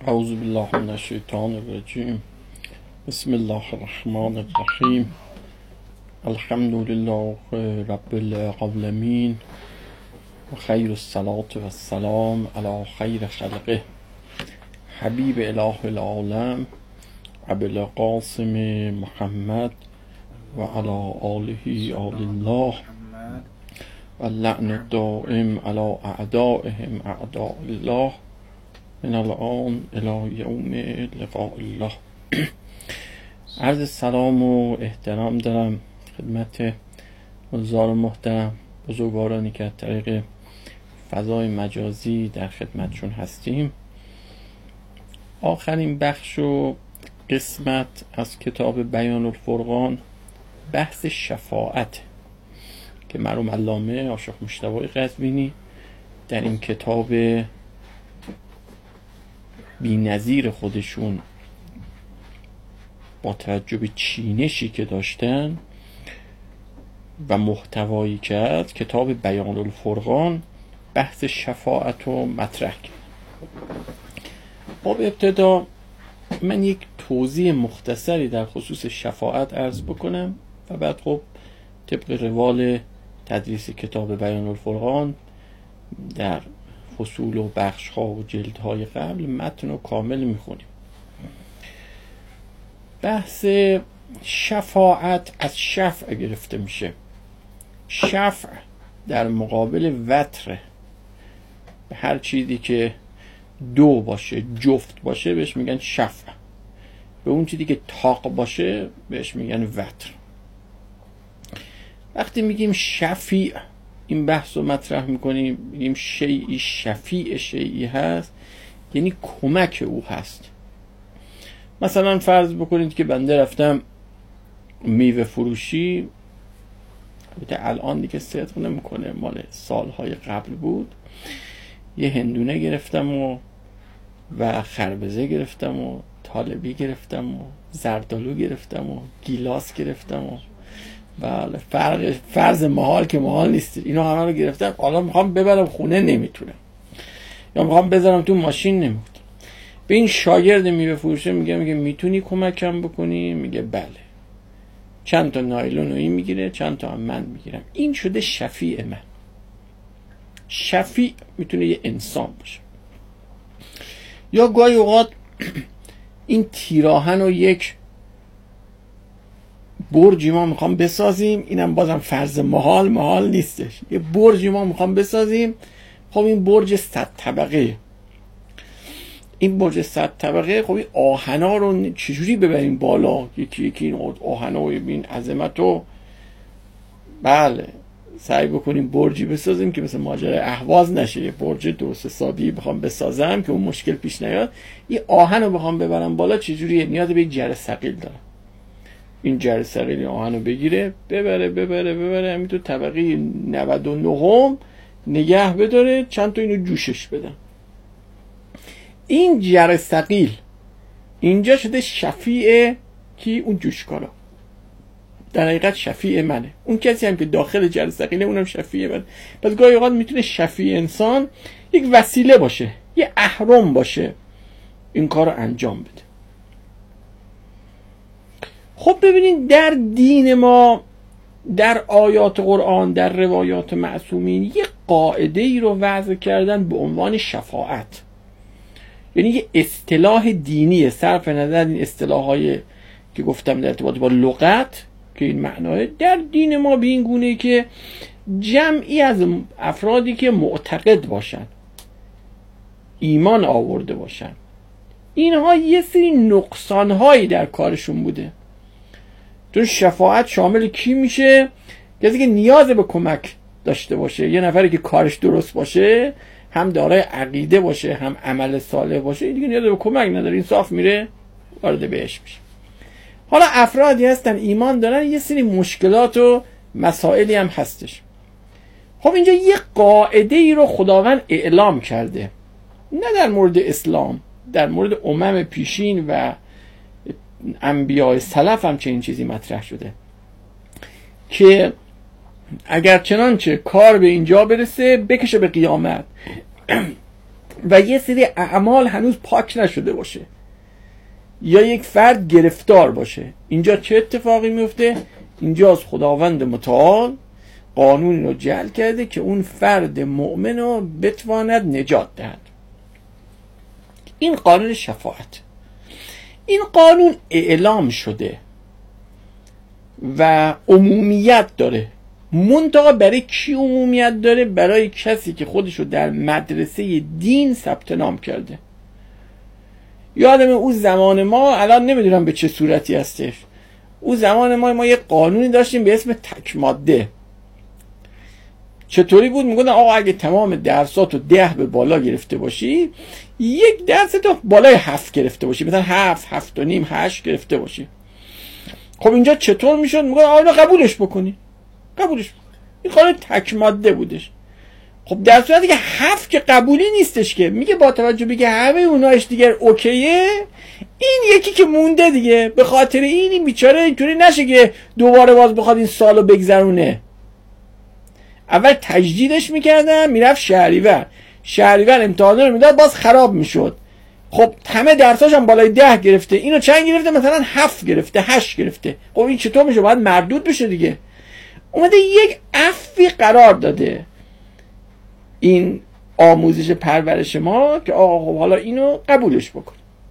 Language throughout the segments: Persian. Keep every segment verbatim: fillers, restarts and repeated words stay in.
اعوذ بالله من الشیطان الرجیم. بسم الله الرحمن الرحیم. الحمد لله رب العالمین و خیر الصلاة و السلام علی خیر خلقه حبیب اله العالم ابی القاسم محمد و علی آله آل الله و لعن الدائم علی اعدائهم اعداء الله من الان الی یوم لقاء الله. عرض سلام و احترام دارم خدمت حضار محترم، بزرگوارانی که از طریق فضای مجازی در خدمتشون هستیم. آخرین بخش و قسمت از کتاب بیان الفرقان بحث شفاعت که مرحوم علامه آشاق مجتبی قزوینی در این کتاب بی نظیر خودشون با توجه به چینشی که داشتن و محتوایی که از کتاب بیان الفرقان بحث شفاعت رو مطرح کرد. با ابتدا من یک توضیح مختصری در خصوص شفاعت عرض بکنم و بعد خب طبق روال تدریس کتاب بیان الفرقان در فصول و بخش ها و جلد های قبل متن و کامل میخونیم. بحث شفاعت از شفع گرفته میشه. شفع در مقابل وتر، به هر چیزی که دو باشه، جفت باشه بهش میگن شفع. به اون چیزی که تاق باشه بهش میگن وتر. وقتی میگیم شفیع این بحث رو مطرح میکنیم، میگیم شیعی شفیع شیعی هست، یعنی کمک او هست. مثلا فرض بکنید که بنده رفتم میوه فروشی، البته الان دیگه صدق نمیکنه، مال سالهای قبل بود، یه هندونه گرفتم و و خربزه گرفتم و طالبی گرفتم و زردالو گرفتم و گیلاس گرفتم و بله فرق فرض محال که محال نیست، اینا همه رو گرفتم، حالا میخوام ببرم خونه نمیتونم، یا میخوام بذارم تو ماشین نمیتونم. به این شاگرد میوه فروشه میگه میگه میتونی کمکم بکنی؟ میگه بله. چند تا نایلون رو این میگیره، چند تا هم من میگیرم. این شده شفیع من. شفیع میتونه یه انسان باشه، یا گاهی اوقات این تیراهن رو یک برجی ما میخوام بسازیم، اینم بازم فرض محال محال نیستش، یه برجی ما میخوام بسازیم. خب این برج صد طبقه، این برج صد طبقه، خب این آهنا رو چجوری ببریم بالا؟ یکی یکی این آهنا و این عظمت رو بله سعی بکنیم برجی بسازیم که مثل ماجرای اهواز نشه، یه برج درست حسابی بخوام بسازم که اون مشکل پیش نیاد. این آهن رو بخوام ببرم بالا چجوریه؟ نیاز به یک جره ثقیل دارم. این جره ثقیل آهن رو بگیره ببره ببره ببره همین تو طبقه نود و نه نگه بداره، چند تا اینو جوشش بدم. این جره ثقیل اینجا شده شفیع کی؟ اون جوشکارا. در حقیقت شفیع منه. اون کسی هم که داخل جره ثقیله اونم شفیع منه. پس گاهی اوقات میتونه شفیع انسان یک وسیله باشه، یه اهرم باشه، این کار رو انجام بده. خب ببینید در دین ما، در آیات قرآن، در روایات معصومین یه قاعده ای رو وضع کردن به عنوان شفاعت، یعنی یه اصطلاح دینیه، صرف نظر این اصطلاح های که گفتم در ارتباط با لغت که این معناه، در دین ما به این گونه که جمعی از افرادی که معتقد باشن، ایمان آورده باشن، اینها یه سری نقصانهایی در کارشون بوده. چون شفاعت شامل کی میشه؟ کسی که نیاز به کمک داشته باشه، یه نفری که کارش درست باشه، هم دارای عقیده باشه، هم عمل صالح باشه، این دیگه نیاز به کمک نداره، این صاف میره وارد بهش میشه. حالا افرادی هستن ایمان دارن، یه سری مشکلات و مسائلی هم هستش. خب اینجا یه قاعده ای رو خداوند اعلام کرده، نه در مورد اسلام، در مورد امم پیشین و انبیاء سلف هم چنین چیزی مطرح شده که اگر چنانچه کار به اینجا برسه بکشه به قیامت و یه سری اعمال هنوز پاک نشده باشه یا یک فرد گرفتار باشه، اینجا چه اتفاقی میفته؟ اینجا از خداوند متعال قانونی رو جعل کرده که اون فرد مؤمن رو بتواند نجات دهد. این قانون شفاعت. این قانون اعلام شده و عمومیت داره. منتها برای کی عمومیت داره؟ برای کسی که خودشو در مدرسه دین ثبت نام کرده. یادم اون زمان ما، الان نمیدونم به چه صورتی هستش، اون زمان ما ما یه قانونی داشتیم به اسم تک ماده. چطوری بود؟ میگفتن آقا اگه تمام درساتو ده به بالا گرفته باشی، یک درس تو بالای هفت گرفته باشی، مثلا هفت، هفت و نیم، هشت گرفته باشی. خب اینجا چطور میشد؟ میگن آقا قبولش بکنی، قبولش بکنی. این قانون تک ماده بودش. خب در صورتی که هفت که قبولی نیستش، که میگه با توجه بگه همه اونایش دیگر اوکیه، این یکی که مونده دیگه، به خاطر این این بیچاره اینطوری نشه که دوباره باز بخواد این سالو بگذرونه. اول تجدیدش میکردن، میرفت شهریور، شهریور امتحانا رو میداد، باز خراب میشد. خب همه درساش هم بالای ده گرفته، اینو چند گرفته؟ مثلا هفت گرفته، هشت گرفته. خب این چطور میشه؟ باید مردود بشه دیگه. اومده یک عفوی قرار داده این آموزش پرورش ما که آقا حالا اینو قبولش بکن.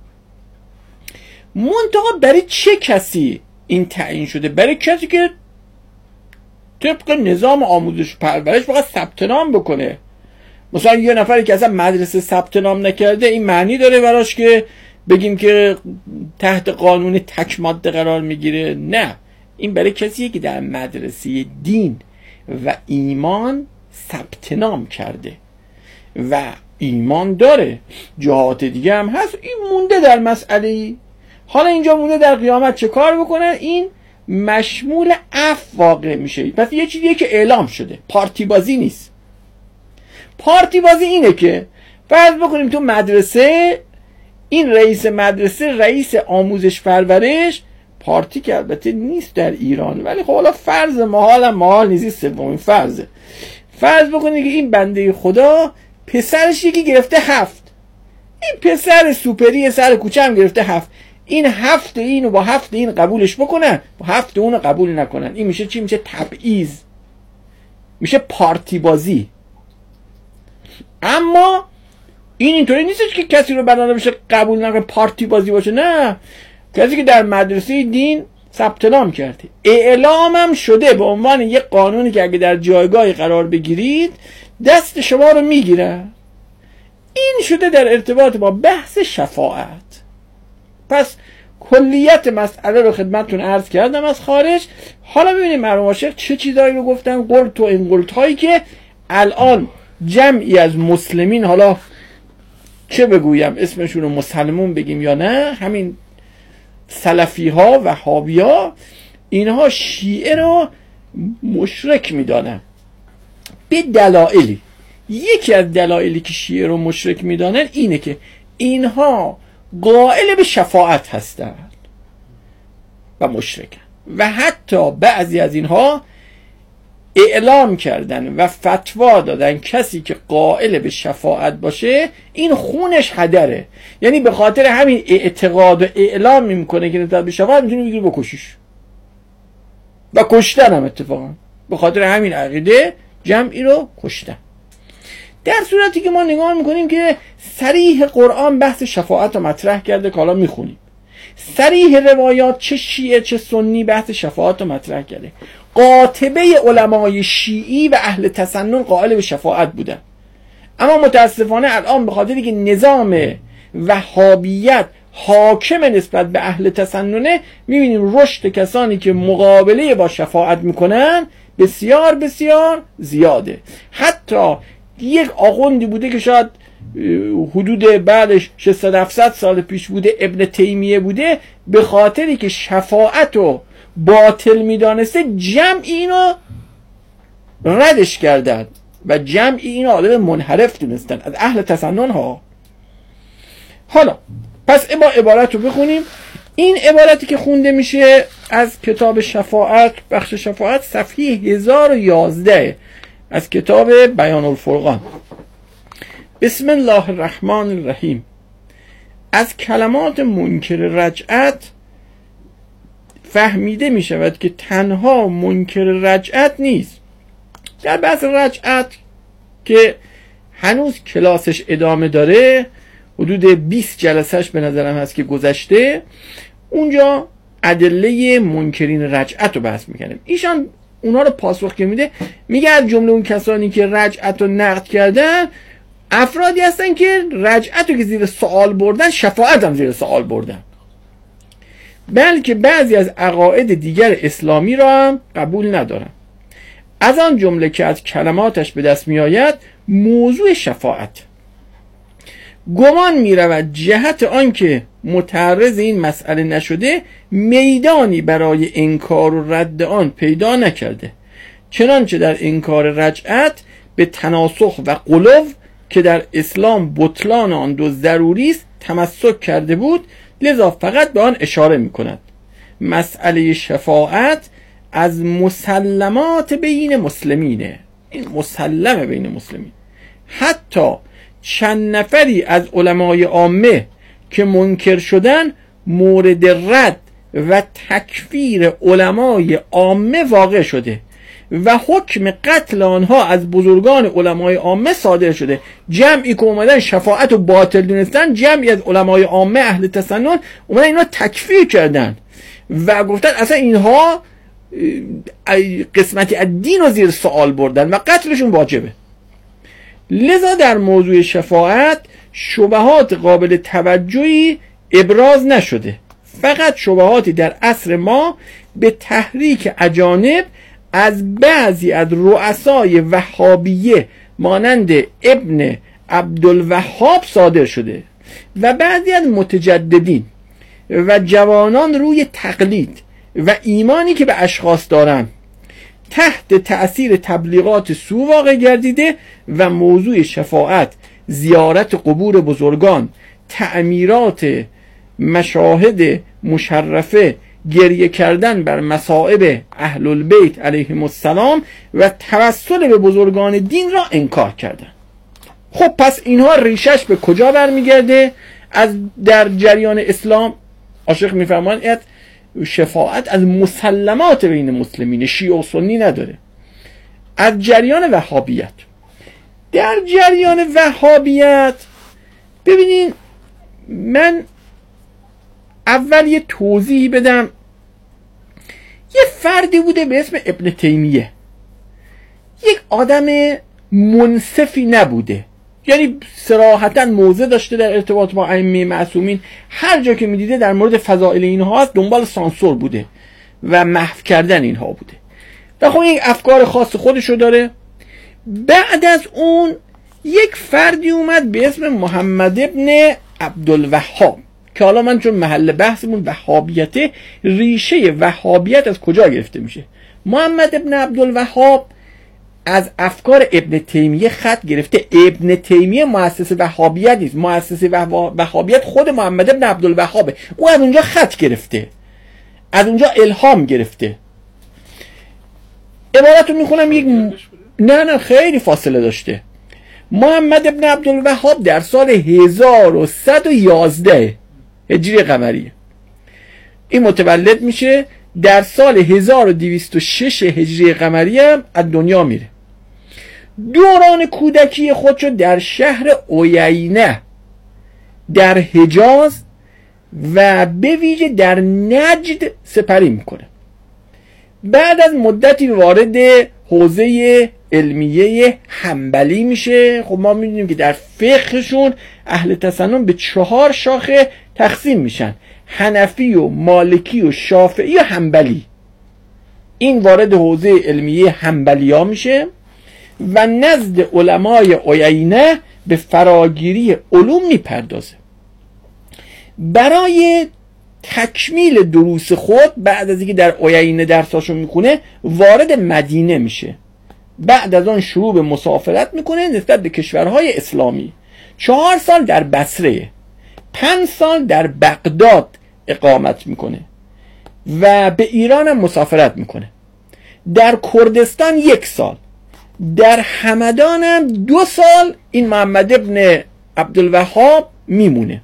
منتها برای چه کسی این تعیین شده؟ برای کسی که طبق نظام آموزش پرورش فقط ثبت نام بکنه. مثلا یه نفری که اصلا مدرسه ثبت نام نکرده، این معنی داره براش که بگیم که تحت قانون تک ماده قرار میگیره؟ نه، این برای کسیه که در مدرسه دین و ایمان ثبت نام کرده و ایمان داره. جهات دیگه هم هست، این مونده در مسئله. حالا اینجا مونده در قیامت چه کار بکنه؟ این مشمول عفو واقع میشه. پس یه چیزیه که اعلام شده، پارتی بازی نیست. پارتی بازی اینه که فرض بکنیم تو مدرسه این رئیس مدرسه، رئیس آموزش پرورش، پارتی که البته نیست در ایران، ولی خب حالا فرض محال هم محال نیست، سومین فرضه. فرض بکنید که این بنده خدا پسرش یکی گرفته هفت، این پسر سوپری سر کوچه هم گرفته هفت، این هفت اینو با هفت این قبولش بکنن، با هفت اونو قبول نکنن. این میشه چی؟ میشه تبعیض، میشه پارتی بازی. اما این اینطوری نیستش که کسی رو بنابراین بشه قبول نکنه، پارتی بازی باشه. نه، کسی که در مدرسه دین ثبت نام کرده، اعلام هم شده به عنوان یک قانونی که اگه در جایگاهی قرار بگیرید دست شما رو میگیره. این شده در ارتباط با بحث شفاعت. پس کلیت مسئله رو خدمتتون عرض کردم از خارج. حالا ببینیم مرحوم عاشق چه چیزایی رو گفتن، قلت و این قلت هایی که الان جمعی از مسلمین، حالا چه بگویم، اسمشون رو مسلمون بگیم یا نه، همین سلفی ها و وهابی ها، اینها شیعه رو مشرک میدانن به دلایلی. یکی از دلایلی که شیعه رو مشرک میدانن اینه که اینها قائل به شفاعت هستند و مشرکن، و حتی بعضی از اینها اعلام کردن و فتوا دادن کسی که قائل به شفاعت باشه این خونش هدره. یعنی به خاطر همین اعتقاد و اعلام میکنه که نسبت به شفاعت میتونی بگیری بکشیش، و کشتن هم اتفاقا به خاطر همین عقیده جمعی رو کشتن. در صورتی که ما نگاه میکنیم که صریح قرآن بحث شفاعت رو مطرح کرده که حالا میخونیم، صریح روایات چه شیعه چه سنی بحث شفاعت رو مطرح کرده. قاطبه علمای شیعی و اهل تسنن قائل به شفاعت بودن، اما متاسفانه الان به خاطری که نظام وهابیت حاکم نسبت به اهل تسننه، میبینیم رشد کسانی که مقابله با شفاعت میکنن بسیار بسیار زیاده. حتی یک آخوندی بوده که شاید حدود بعدش ششصد هفتصد سال پیش بوده، ابن تیمیه بوده، به خاطری که شفاعت رو باطل میدانسته جمعی اینو ردش کردن و جمعی اینو آدم منحرف دونستن از اهل تسنن ها. حالا پس با عبارت رو بخونیم. این عبارتی که خونده میشه از کتاب شفاعت، بخش شفاعت، صفحه هزار و یازده از کتاب بیان الفرقان. بسم الله الرحمن الرحیم. از کلمات منکر رجعت فهمیده می شود که تنها منکر رجعت نیست. در بحث رجعت که هنوز کلاسش ادامه داره، حدود بیست جلسهش به نظرم هست که گذشته، اونجا ادله منکرین رجعت رو بحث میکنیم. ایشان اونا رو پاسخ که میده، میگه از جمله اون کسانی که رجعت رو نقد کردن افرادی هستن که رجعت رو که زیر سوال بردن، شفاعت هم زیر سوال بردن، بلکه بعضی از عقاید دیگر اسلامی را هم قبول ندارن. از آن جمله که از کلماتش به دست می آید موضوع شفاعت. گمان می رود جهت آن که متعرض این مسئله نشده میدانی برای انکار و رد آن پیدا نکرده، چنانچه در انکار رجعت به تناسخ و قلو که در اسلام بطلان آن دو ضروری است تمسک کرده بود، لذا فقط به آن اشاره می کند. مسئله شفاعت از مسلمات بین مسلمینه، این مسلمه بین مسلمین. حتی چند نفری از علمای عامه که منکر شدن مورد رد و تکفیر علمای عامه واقع شده و حکم قتل آنها از بزرگان علمای عامه صادر شده. جمعی که اومدن شفاعت و باطل دونستن، جمعی از علمای عامه اهل تسنن اومدن اینا تکفیر کردن و گفتن اصلا اینها قسمتی از دین رو زیر سوال بردن و قتلشون واجبه. لذا در موضوع شفاعت شبهات قابل توجهی ابراز نشده، فقط شبهاتی در عصر ما به تحریک اجانب از بعضی از رؤسای وهابیه مانند ابن عبدالوهاب صادر شده و بعضی از متجددین و جوانان روی تقلید و ایمانی که به اشخاص دارن تحت تأثیر تبلیغات سو واقع گردیده و موضوع شفاعت، زیارت قبور بزرگان، تعمیرات مشاهد مشرفه، گریه کردن بر مصائب اهل البیت علیهم السلام و توسل به بزرگان دین را انکار کردن. خب پس اینها ریشش به کجا برمیگرده؟ از در جریان اسلام عاشق میفرماند شفاعت از مسلمات بین مسلمین، شیعه و سنی نداره. از جریان وهابیت، در جریان وهابیت ببینین، من اول یه توضیح بدم. یه فردی بوده به اسم ابن تیمیه، یک آدم منصفی نبوده، یعنی صراحتا موضع داشته در ارتباط با ائمه معصومین، هر جا که میدیده در مورد فضائل اینها هست دنبال سانسور بوده و محو کردن اینها بوده و خب یک افکار خاص خودشو داره. بعد از اون یک فردی اومد به اسم محمد ابن عبدالوهاب که حالا من چون محل بحثمون وهابیته، ریشه وهابیت از کجا گرفته میشه؟ محمد ابن عبدالوهاب از افکار ابن تیمیه خط گرفته. ابن تیمیه مؤسس وهابیت نیست، مؤسس وهابیت خود محمد ابن عبدالوهابه. او از اونجا خط گرفته، از اونجا الهام گرفته. عبارت رو میخونم، یک نه نه خیلی فاصله داشته. محمد ابن عبدالوهاب در سال هزار و صد و یازده هجری قمری این متولد میشه، در سال هزار و دویست و شش هجری قمری هم از دنیا میره. دوران کودکی خودشو در شهر عیینه در حجاز و به ویژه در نجد سپری میکنه. بعد از مدتی وارد حوزه علمیه حنبلی میشه. خب ما میدونیم که در فقهشون اهل تسنن به چهار شاخه تقسیم میشن: حنفی و مالکی و شافعی و حنبلی. این وارد حوزه علمیه حنبلی ها میشه و نزد علمای عیینه به فراگیری علوم میپردازه. برای تکمیل دروس خود بعد از اینکه در عیینه درساشو میخونه وارد مدینه میشه. بعد از آن شروع به مسافرت میکنه نسبت به کشورهای اسلامی. چهار سال در بصره، پنج سال در بغداد اقامت میکنه و به ایران هم مسافرت میکنه. در کردستان یک سال در همدان هم دو سال این محمد ابن عبدالوهاب میمونه.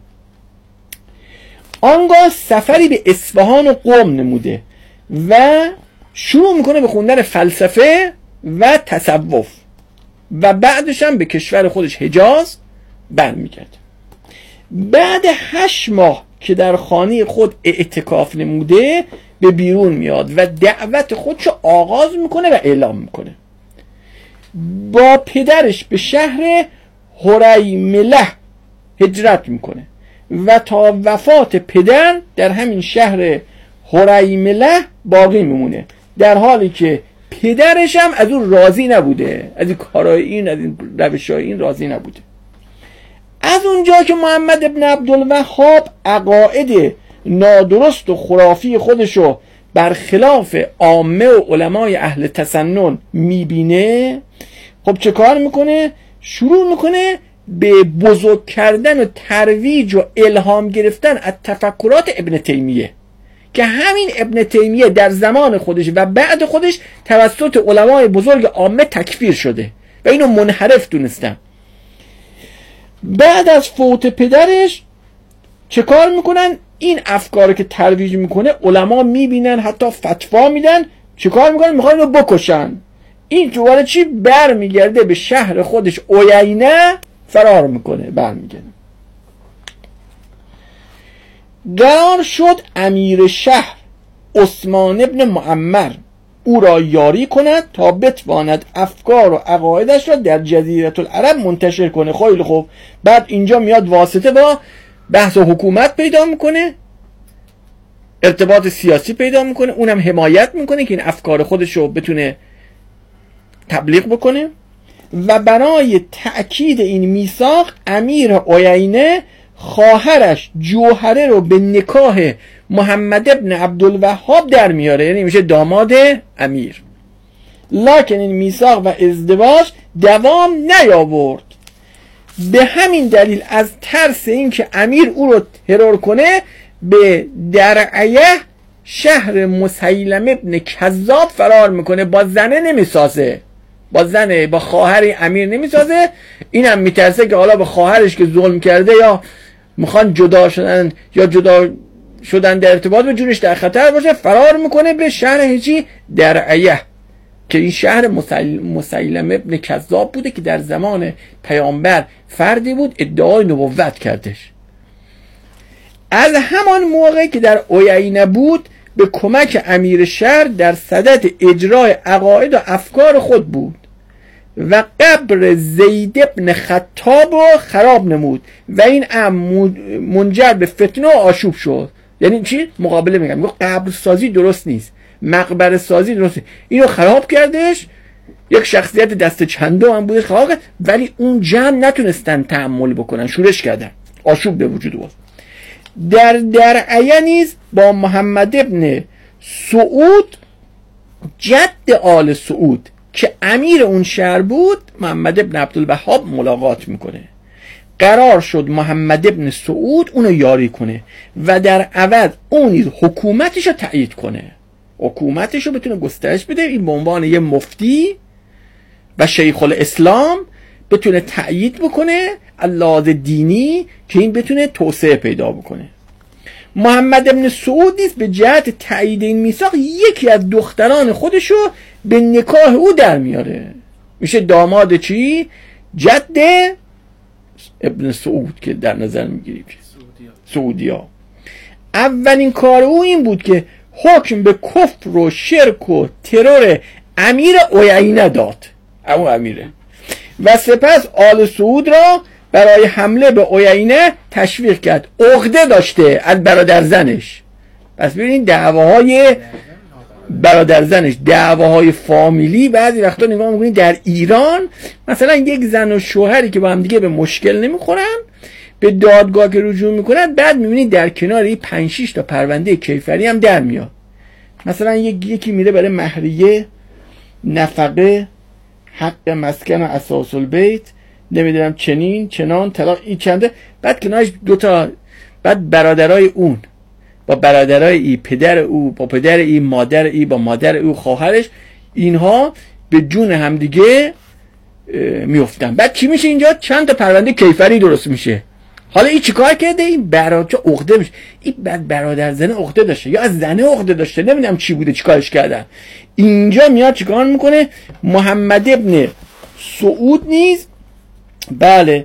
آنگاه سفری به اصفهان و قم نموده و شروع میکنه به خوندن فلسفه و تصوف و بعدش هم به کشور خودش حجاز برمیگرده. بعد هشت ماه که در خانه خود اعتکاف نموده به بیرون میاد و دعوت خودشو آغاز میکنه و اعلام میکنه. با پدرش به شهر هریمله هجرت میکنه و تا وفات پدر در همین شهر هریمله باقی میمونه، در حالی که پدرش هم از اون راضی نبوده، از این کارهای این، از این روشهای این راضی نبوده. از اونجا که محمد ابن عبدالوهاب عقاید نادرست و خرافی خودشو برخلاف عامه و علمای اهل تسنن میبینه، خب چه کار میکنه؟ شروع میکنه به بزرگ کردن و ترویج و الهام گرفتن از تفکرات ابن تیمیه که همین ابن تیمیه در زمان خودش و بعد خودش توسط علمای بزرگ عامه تکفیر شده و اینو منحرف دونستن. بعد از فوت پدرش چه کار میکنن؟ این افکار که ترویج میکنه علما میبینن، حتی فتوا میدن، چه کار میکنن؟ میخوان اینو بکشن. این دوباره چی؟ برمیگرده به شهر خودش عیینه فرار میکنه، برمیگرده. قرار شد امیر شهر عثمان ابن معمر او را یاری کند تا بتواند افکار و عقایدش را در جزیره العرب منتشر کنه. خیلی خوب. بعد اینجا میاد واسطه با بحث و حکومت پیدا میکنه، ارتباط سیاسی پیدا میکنه، اونم حمایت میکنه که این افکار خودش رو بتونه تبلیغ بکنه. و برای تأکید این میثاق امیر عیینه خواهرش جوهره رو به نکاح محمد ابن عبدالوهاب در میاره، یعنی میشه داماد امیر. لکن این میثاق و ازدواج دوام نیاورد. به همین دلیل از ترس اینکه امیر او رو ترور کنه به درعیه شهر مسیلم ابن کذاب فرار میکنه. با زنه نمیسازه، با زنه با خواهر امیر نمیسازه. اینم میترسه که حالا به خواهرش که ظلم کرده یا میخوان جدا شدن یا جدا شدن در ارتباط به جونش در خطر باشه، فرار میکنه به شهر هجی درعیه که این شهر مسیلم ابن کذاب بوده که در زمان پیامبر فردی بود ادعای نبوت کردش. از همان موقعی که در عیینه بود به کمک امیر شهر در صدد اجرای عقاید و افکار خود بود و قبر زید ابن خطاب رو خراب نمود و این امر منجر به فتنه و آشوب شد. یعنی چی؟ مقابله میگم، میگه قبر سازی درست نیست، مقبره سازی درست نیست، اینو خراب کردش. یک شخصیت دست چندو هم بودش خراب کرد، ولی اون جمع نتونستن تحمل بکنن، شورش کردن، آشوب به وجود بود. در درعیه نیز با محمد ابن سعود جد آل سعود که امیر اون شهر بود محمد ابن عبدالوهاب ملاقات میکنه. قرار شد محمد ابن سعود اونو یاری کنه و در عوض اون نیز حکومتش رو تأیید کنه، حکومتش رو بتونه گسترش بده. این به عنوان یه مفتی و شیخ الاسلام بتونه تأیید بکنه لحاظ دینی که این بتونه توسعه پیدا بکنه. محمد ابن سعود نیز به جهت تأیید این میثاق یکی از دختران خودشو به نکاح او در میاره، میشه داماد چی؟ جد ابن سعود که در نظر میگیریم سعودیا. اولین کار او این بود که حکم به کفر و شرک و ترور امیر عیینه داد، اون امیره، و سپس آل سعود را برای حمله به عیینه تشویق کرد. عقده داشته از برادر زنش. پس ببینید دعواهای برادر زنش، دعواهای فامیلی بعضی وقتا نگاه می‌کنید در ایران مثلا یک زن و شوهری که با هم دیگه به مشکل نمیخورن به دادگاه که رجوع میکنن، بعد میبینید در کنار این پنج شش تا پرونده کیفری هم در میاد. مثلا یک یکی میره برای مهریه، نفقه، حق مسکن و اساس البیت، نمیدونم چنین چنان طلاق، این چنده، بعد کنارش دوتا، بعد برادرای اون با برادرای ای، پدر او با پدر ای، مادر ای با مادر او، خواهرش، اینها به جون همدیگه میافتن. بعد چی میشه اینجا؟ چند تا پرونده کیفری درست میشه. حالا این چیکار کرده؟ این برادر عقده میشه. این بعد برادر زن عقده داشته یا از زنه عقده داشته، نمیدونم چی بوده چیکارش کردن. اینجا میاد چیکار میکنه؟ محمد ابن سعود نیز بله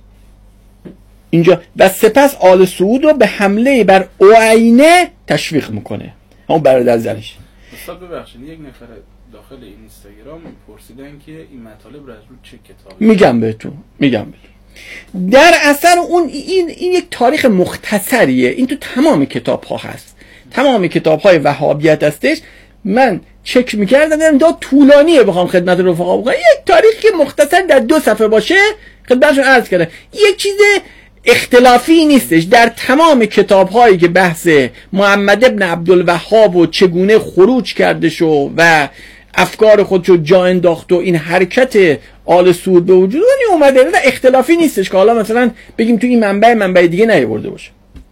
اینجا و سپس آل سعود رو به حمله بر اوعینه تشویق میکنه، همون برادر زنش. استاد ببخشید یک نفر داخل این اینستاگرام پرسیدن که این مطالب رو از رو چه کتابی؟ میگم بهتون میگم بهتون در اثر اون این این یک تاریخ مختصریه، این تو تمام کتاب ها هست، تمام کتاب های وهابیت هستش. من چک میکردم دیدم دا طولانیه، بخوام خدمت رفقا بگم یک تاریخی مختصر در دو صفحه باشه خدمتشون عرض کردم. یک چیز اختلافی نیستش، در تمام کتاب هایی که بحث محمد ابن عبدالوهاب و چگونه خروج کرده شو و افکار خودشو جا انداخت و این حرکت آل سعود به وجود اومده، اختلافی نیستش که حالا مثلا بگیم تو این منبع منبع دیگه نیاورده باشه.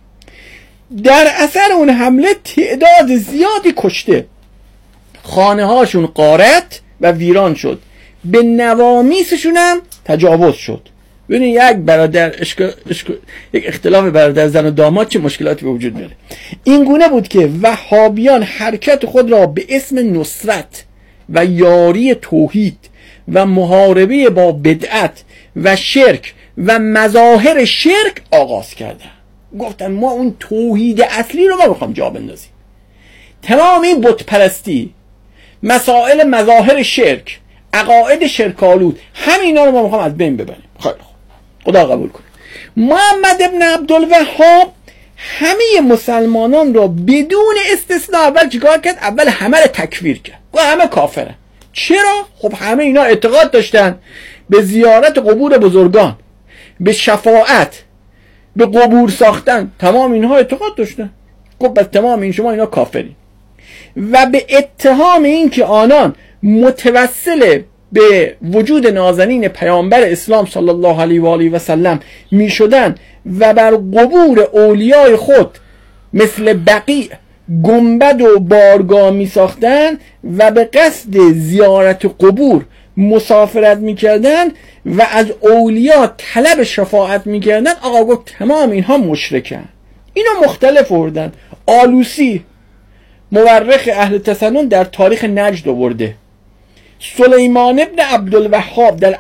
در اثر اون حمله تعداد زیادی کشته، خانه هاشون غارت و ویران شد، به نوامیسشون هم تجاوز شد. ببینید یک برادر اشک... اشک... یک اختلاف برادر زن و داماد چه مشکلاتی به وجود میاره. این گونه بود که وهابیان حرکت خود را به اسم نصرت و یاری توحید و محاربه با بدعت و شرک و مظاهر شرک آغاز کردن. گفتن ما اون توحید اصلی رو ما میخوام جا بندازیم، تمام این بت پرستی، مسائل مظاهر شرک، عقاید شرک‌آلود، همینا رو ما میخوام از بین ببریم. خیلی خوب، خدا قبول کنه. محمد ابن عبدالوهاب همه مسلمانان را بدون استثناء اول چیکار کرد؟ اول همه رو تکفیر کرد و همه کافرن. چرا؟ خب همه اینا اعتقاد داشتن به زیارت قبور بزرگان، به شفاعت، به قبور ساختن، تمام اینها اعتقاد داشتن. خب پس تمام این شما اینا کافرین. و به اتهام این که آنان متوسل به وجود نازنین پیامبر اسلام صلی الله علیه و آله و سلم می شدن و بر قبور اولیای خود مثل بقیع گنبد و بارگاه می ساختن و به قصد زیارت قبور مسافرت می کردن و از اولیا طلب شفاعت می کردن. آقا گفت تمام اینها مشرکن. اینا مختلف آوردن. آلوسی مورخ اهل تسنن در تاریخ نجد آورده، سلیمان ابن عبدالوهاب در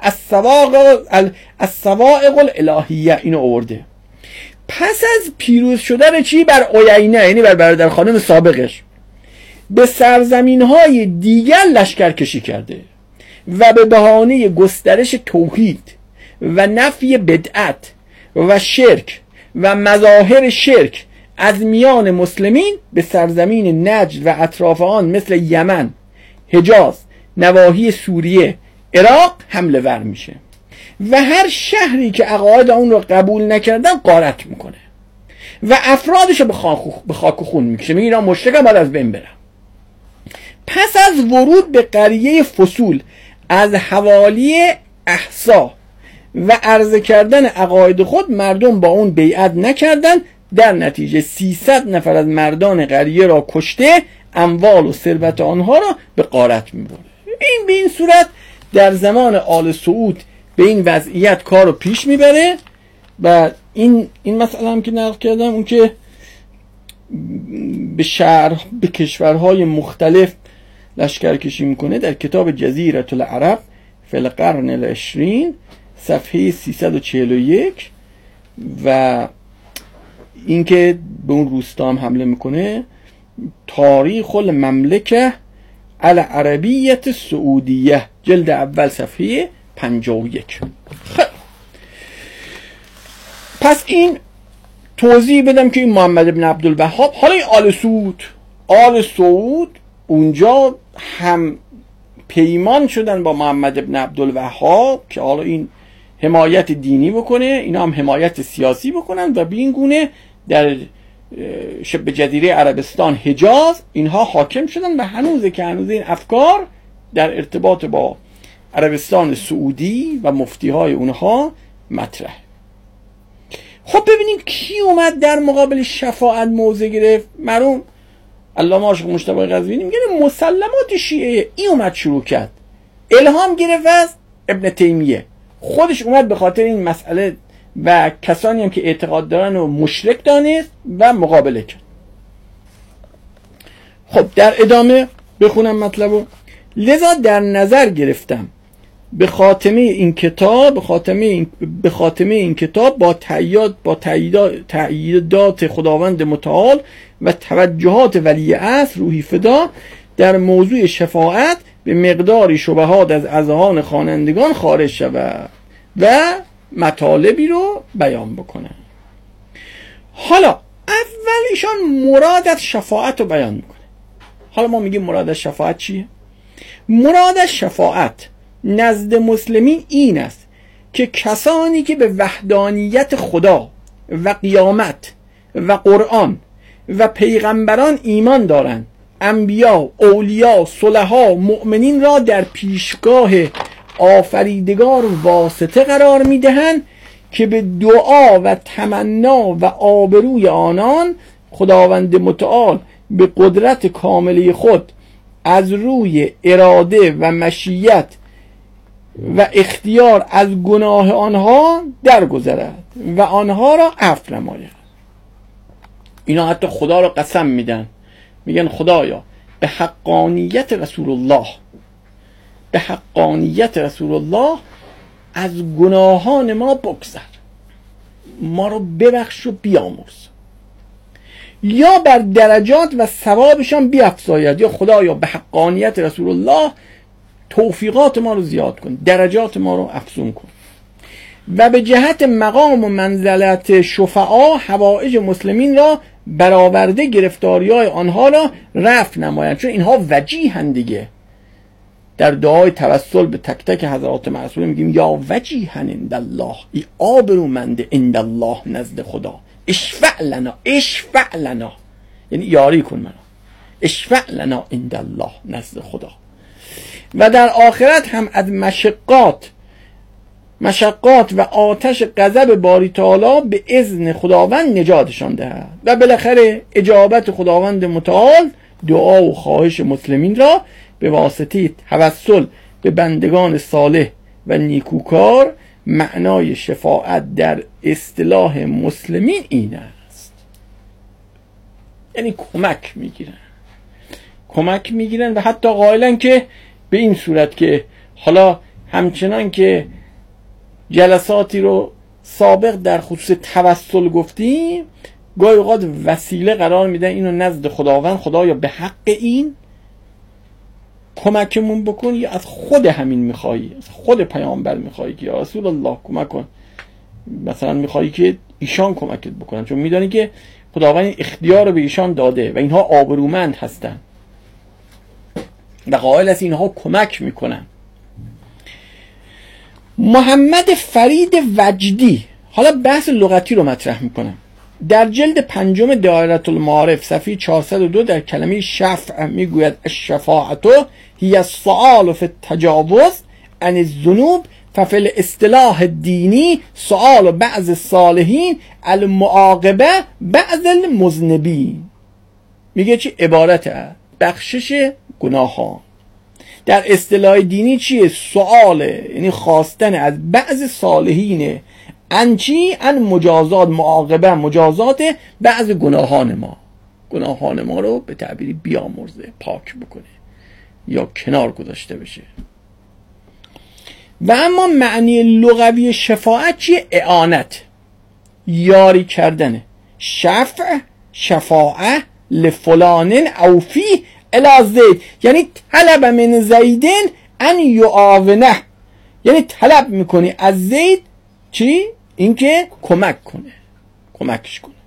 الصواعق الالهیه اینو آورده. پس از پیروز شدن چی بر اویینه، یعنی بر برادر خانم سابقش، به سرزمین های دیگر لشکر کشی کرده و به بهانه گسترش توحید و نفی بدعت و شرک و مظاهر شرک از میان مسلمین به سرزمین نجد و اطراف آن مثل یمن، حجاز، نواحی سوریه، عراق حمله ور میشه و هر شهری که عقاید اون رو قبول نکردن غارت میکنه و افرادش رو به خاک و خون میکشه. میگه اینا مشرکن، باید از بین برن. پس از ورود به قریه فصول از حوالی احسا و عرضه کردن عقاید خود، مردم با اون بیعت نکردند. در نتیجه سیصد نفر از مردان قریه را کشته، اموال و ثروت آنها را به غارت میبره. این به این صورت در زمان آل سعود به این وضعیت کار رو پیش میبره. و این این مسئله هم که نقل کردم، اون که به شهر به کشورهای مختلف لشکر کشی میکنه، در کتاب جزیره العرب فی القرن العشرین صفحه سیصد و چهل و یک و اینکه به اون روستا هم حمله میکنه، تاریخ المملکه العربیت سعودیه جلد اول صفحه پنجاه و یک. پس این توضیح بدم که این محمد ابن عبدالوهاب، حالا این آل سعود آل سعود اونجا هم پیمان شدن با محمد ابن عبدالوهاب که حالا این حمایت دینی بکنه، اینا هم حمایت سیاسی بکنن و به این گونه در شبه جزیره عربستان، حجاز، اینها حاکم شدن و هنوز که هنوز این افکار در ارتباط با عربستان سعودی و مفتی های اونها مطرح. خب ببینید کی اومد در مقابل شفاعت موضع گرفت؟ مرحوم علامه عاشق مجتبی قزوینی میگه مسلمات شیعه. این اومد شروع کرد الهام گرفت از ابن تیمیه، خودش اومد به خاطر این مسئله و کسانی هم که اعتقاد دارن و مشرک دانست و مقابله کرد. خب در ادامه بخونم مطلبو. لذا در نظر گرفتم به خاتمه این کتاب به خاتمه این, به خاتمه این کتاب با تأیید با تأییدات خداوند متعال و توجهات ولی عصر روحی فدا در موضوع شفاعت به مقداری شبهات از اذهان خوانندگان خارج شود و مطالبی رو بیان بکنم. حالا اول ایشان مراد از شفاعت رو بیان میکنه. حالا ما میگیم مراد از شفاعت چیه؟ مراد از شفاعت نزد مسلمین این است که کسانی که به وحدانیت خدا و قیامت و قرآن و پیغمبران ایمان دارند، انبیا، اولیا، صلحا، مؤمنین را در پیشگاه آفریدگار واسطه قرار میدهند که به دعا و تمنا و آبروی آنان خداوند متعال به قدرت کامله خود از روی اراده و مشیت و اختیار از گناه آنها درگذرد و آنها را عفو نماید. اینا حتی خدا را قسم میدن، میگن خدایا به حقانیت رسول الله به حقانیت رسول الله از گناهان ما بگذر، ما رو ببخش و بیامرز، یا بر درجات و ثوابشان بیفزاید، یا خدایا به حقانیت رسول الله توفیقات ما رو زیاد کن، درجات ما رو افزون کن، و به جهت مقام و منزلت شفعا حوائج مسلمین را برآورده گرفتاری‌های آنها را رفع نمایند. چون اینها وجیهند دیگه. در دعای توسل به تک تک حضرات معصومین میگیم یا وجیها عند الله، ای آبرومند عند الله نزد خدا، اشفع لنا اشفع لنا، یعنی یاری کن منو، اشفع لنا عند الله نزد خدا. و در آخرت هم از مشقات مشقات و آتش غضب باری تعالی به اذن خداوند نجاتشان دهد و بالاخره اجابت خداوند متعال دعا و خواهش مسلمین را به واسطه توسل به بندگان صالح و نیکوکار. معنای شفاعت در اصطلاح مسلمین این است، یعنی کمک میگیرن کمک میگیرن و حتی قائلن که به این صورت که حالا همچنان که جلساتی رو سابق در خصوص توسل گفتیم، گاهی اوقات وسیله قرار میدن اینو نزد خداوند، خدایا به حق این کمکمون بکن، یا از خود همین میخوایی، از خود پیامبر میخوایی که یا رسول الله کمک کن، مثلا میخوایی که ایشان کمکت بکنن، چون میدانی که خداوند اختیار رو به ایشان داده و اینها آبرومند هستن و قائل است اینها کمک میکنن. محمد فرید وجدی، حالا بحث لغتی رو مطرح میکنم، در جلد پنجم دایره المعارف صفحه چهارصد و دو در کلمه شفع میگوید الشفاعت هی السؤال فی التجاوز عن الذنوب ففی الاصطلاح الدینی سؤال بعض الصالحین المعاقبه بعض المذنبین. میگه چی؟ عبارت بخشش گناهان. در اصطلاح دینی چیه؟ سؤاله، یعنی خواستن از بعض صالحین ان چی؟ ان مجازات، معاقبه مجازات بعض گناهان ما، گناهان ما رو به تعبیری بیامرزه، پاک بکنه یا کنار گذاشته بشه. و اما معنی لغوی شفاعت چیه؟ اعانت، یاری کردنه. شفع، شفاعه لفلان او فی الی زید، یعنی طلب من زیدن ان یعاونه، یعنی طلب میکنی از زید چی؟ اینکه کمک کنه، کمکش کنه.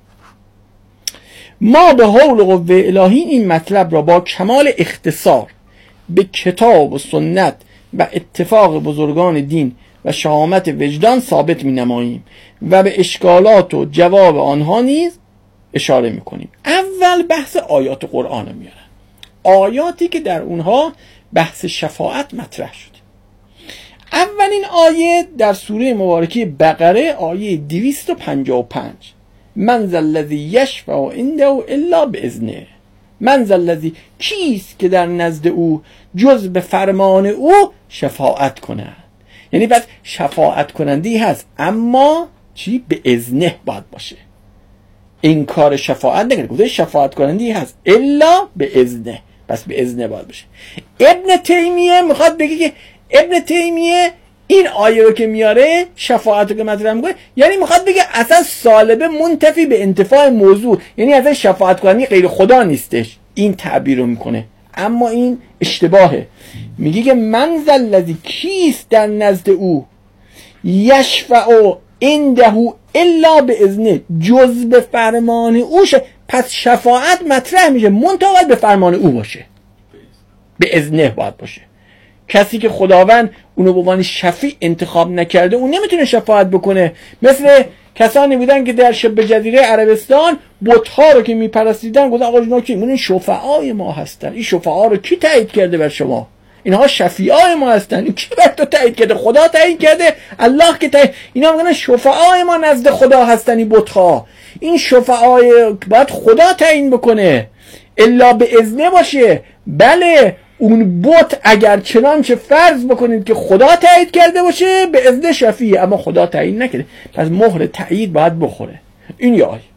ما به حول قوه الهی این مطلب را با کمال اختصار به کتاب و سنت و اتفاق بزرگان دین و شهامت وجدان ثابت می نماییم و به اشکالات و جواب آنها نیز اشاره می کنیم. اول بحث آیات قرآن رو میارن، آیاتی که در اونها بحث شفاعت مطرح شده. اولین آیه در سوره مبارکه بقره آیه دویست و پنجاه و پنج، من ذا الذی یشفع عنده الا باذنه، من ذا الذی کیست که در نزد او جز به فرمان او شفاعت کند. یعنی پس شفاعت کنندی هست اما چی؟ به اذنه باید باشه. این کار شفاعت نکنه، گفته شفاعت کنندی هست الا به اذنه، پس به اذنه باید باشه. ابن تیمیه میخواد بگه که ابن تیمیه این آیه رو که میاره، شفاعت رو که مطرح میکنه، یعنی میخواد بگه اصلا سالبه منتفی به انتفاع موضوع، یعنی اصلا شفاعت کنندی غیر خدا نیستش، این تعبیر رو میکنه. اما این اشتباهه. میگه که من ذا الذی کیست در نزد او یشفع عنده الا به اذنه، جز به فرمان او شه. پس شفاعت مطرح میشه منتها به فرمان او باشه، به اذنه باید باشه. کسی که خداوند اونو به عنوان شفیع انتخاب نکرده اون نمیتونه شفاعت بکنه. مثل کسانی بودن که در شبه جزیره عربستان بت‌ها رو که میپرستیدن گفتن آقا اینا که این شفعای ما هستن. این شفعا رو کی تایید کرده بر شما؟ اینها شفیعای ما هستن. این کی بر تو تایید کرده؟ خدا تایید کرده، الله که تایید. اینا میگن شفعای ما نزد خدا هستن این بت‌ها. این شفعای باید خدا تعیین بکنه، الا به اذنه باشه. بله اون بت اگر چنانچه فرض بکنید که خدا تایید کرده باشه به اذن شفیع، اما خدا تعیین نکرده، پس مهر تایید باید بخوره. این یه آیه.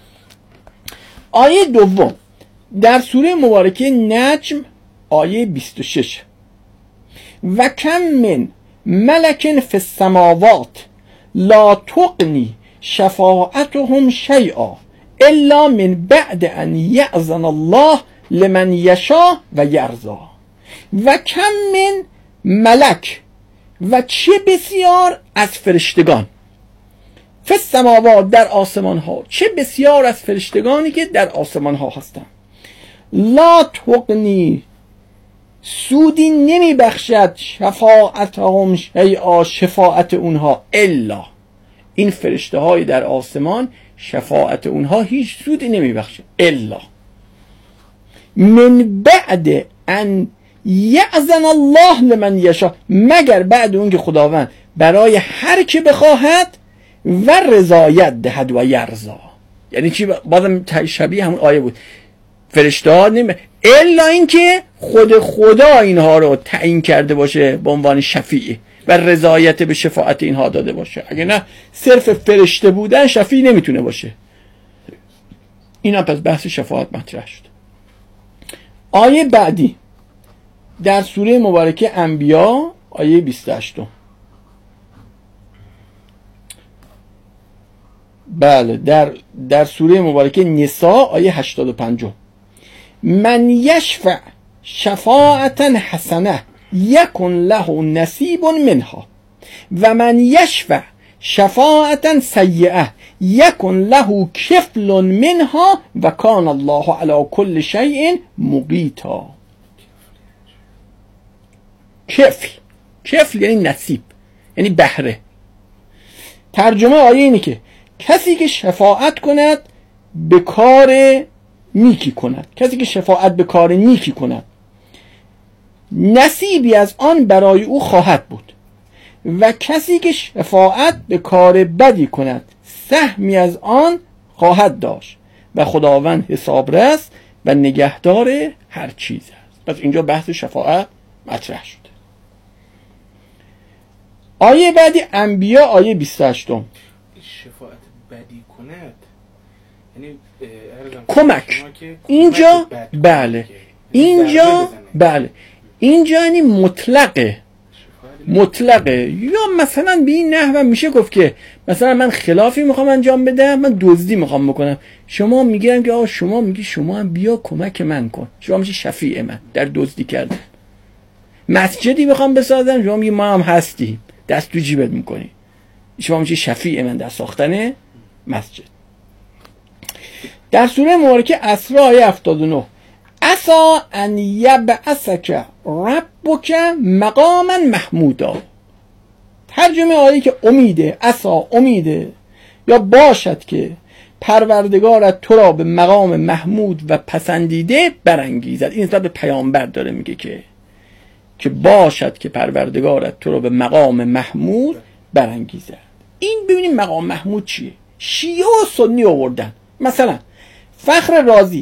آیه دوم در سوره مبارکه نجم آیه بیست و شش، و کم من ملک فی السماوات لا تغنی شفاعتهم شیئا الا من بعد ان یأذن الله لمن یشاء و یرضا. و کم من ملک، و چه بسیار از فرشتگان، فی السماوات در آسمان ها، چه بسیار از فرشتگانی که در آسمان ها هستند، لا تغنی سودی نمی بخشد شفاعتهم شیئا شفاعت اونها، الا این فرشته های در آسمان شفاعت اونها هیچ سودی نمی بخشد، الا من بعد ان یأذن الله لمن یشاء، مگر بعد اون که خداوند برای هر که بخواهد و رضایت دهد و یرضا. یعنی چی؟ بازم شبیه همون آیه بود، فرشته ها نمی الا این که خود خدا اینها رو تعیین کرده باشه به عنوان شفیع و رضایت به شفاعت اینها داده باشه. اگه نه صرف فرشته بودن شفیع نمیتونه باشه. اینا پس بحث شفاعت مطرح شد. آیه بعدی در سوره مبارکه انبیا آیه بیست و هشت. بله در در سوره مبارکه نساء آیه هشتاد و پنج، من یشفع شفاعتا حسنه یکن له نصیب منها و من یشفع شفاعتا سیئه یکن له کفل منها و کان الله علی کل شیء مقیتا. کفل، کفل یعنی نصیب، یعنی بهره. ترجمه آیه اینه که کسی که شفاعت کند به کار نیکی کند، کسی که شفاعت به کار نیکی کند نصیبی از آن برای او خواهد بود، و کسی که شفاعت به کار بدی کند سهمی از آن خواهد داشت و خداوند حسابرس و نگهدار هر چیز است. پس اینجا بحث شفاعت مطرح شده. آیه بعدی انبیا آیه بیست و هشت، شفاعت بدی کند یعنی کمک. اینجا بله اینجا بله اینجا یعنی مطلقه، مطلقه. یا مثلا به این نحو میشه گفت که مثلا من خلافی میخوام انجام بدم، من دزدی میخوام بکنم، شما میگم که آقا شما میگی شما هم بیا کمک من کن، شما میشه شفیع من در دزدی کردن. مسجدی میخوام بسازم، شما میگی ما هم هستیم، دست تو جیبت میکنی، شما میشه شفیع من در ساختن مسجد. در سوره مبارکه اسراء آیه هفتاد و نه، عسا ان یبعثک ربک مقاما محمودا. ترجمه آیه که امیده، عسا امیده یا باشد که پروردگارت تو را به مقام محمود و پسندیده برانگیزد. این نسبت به پیامبر داره میگه که که باشد که پروردگارت تو را به مقام محمود برانگیزد. این ببینیم مقام محمود چیه؟ شیعه و سنی آوردن. مثلا فخر رازی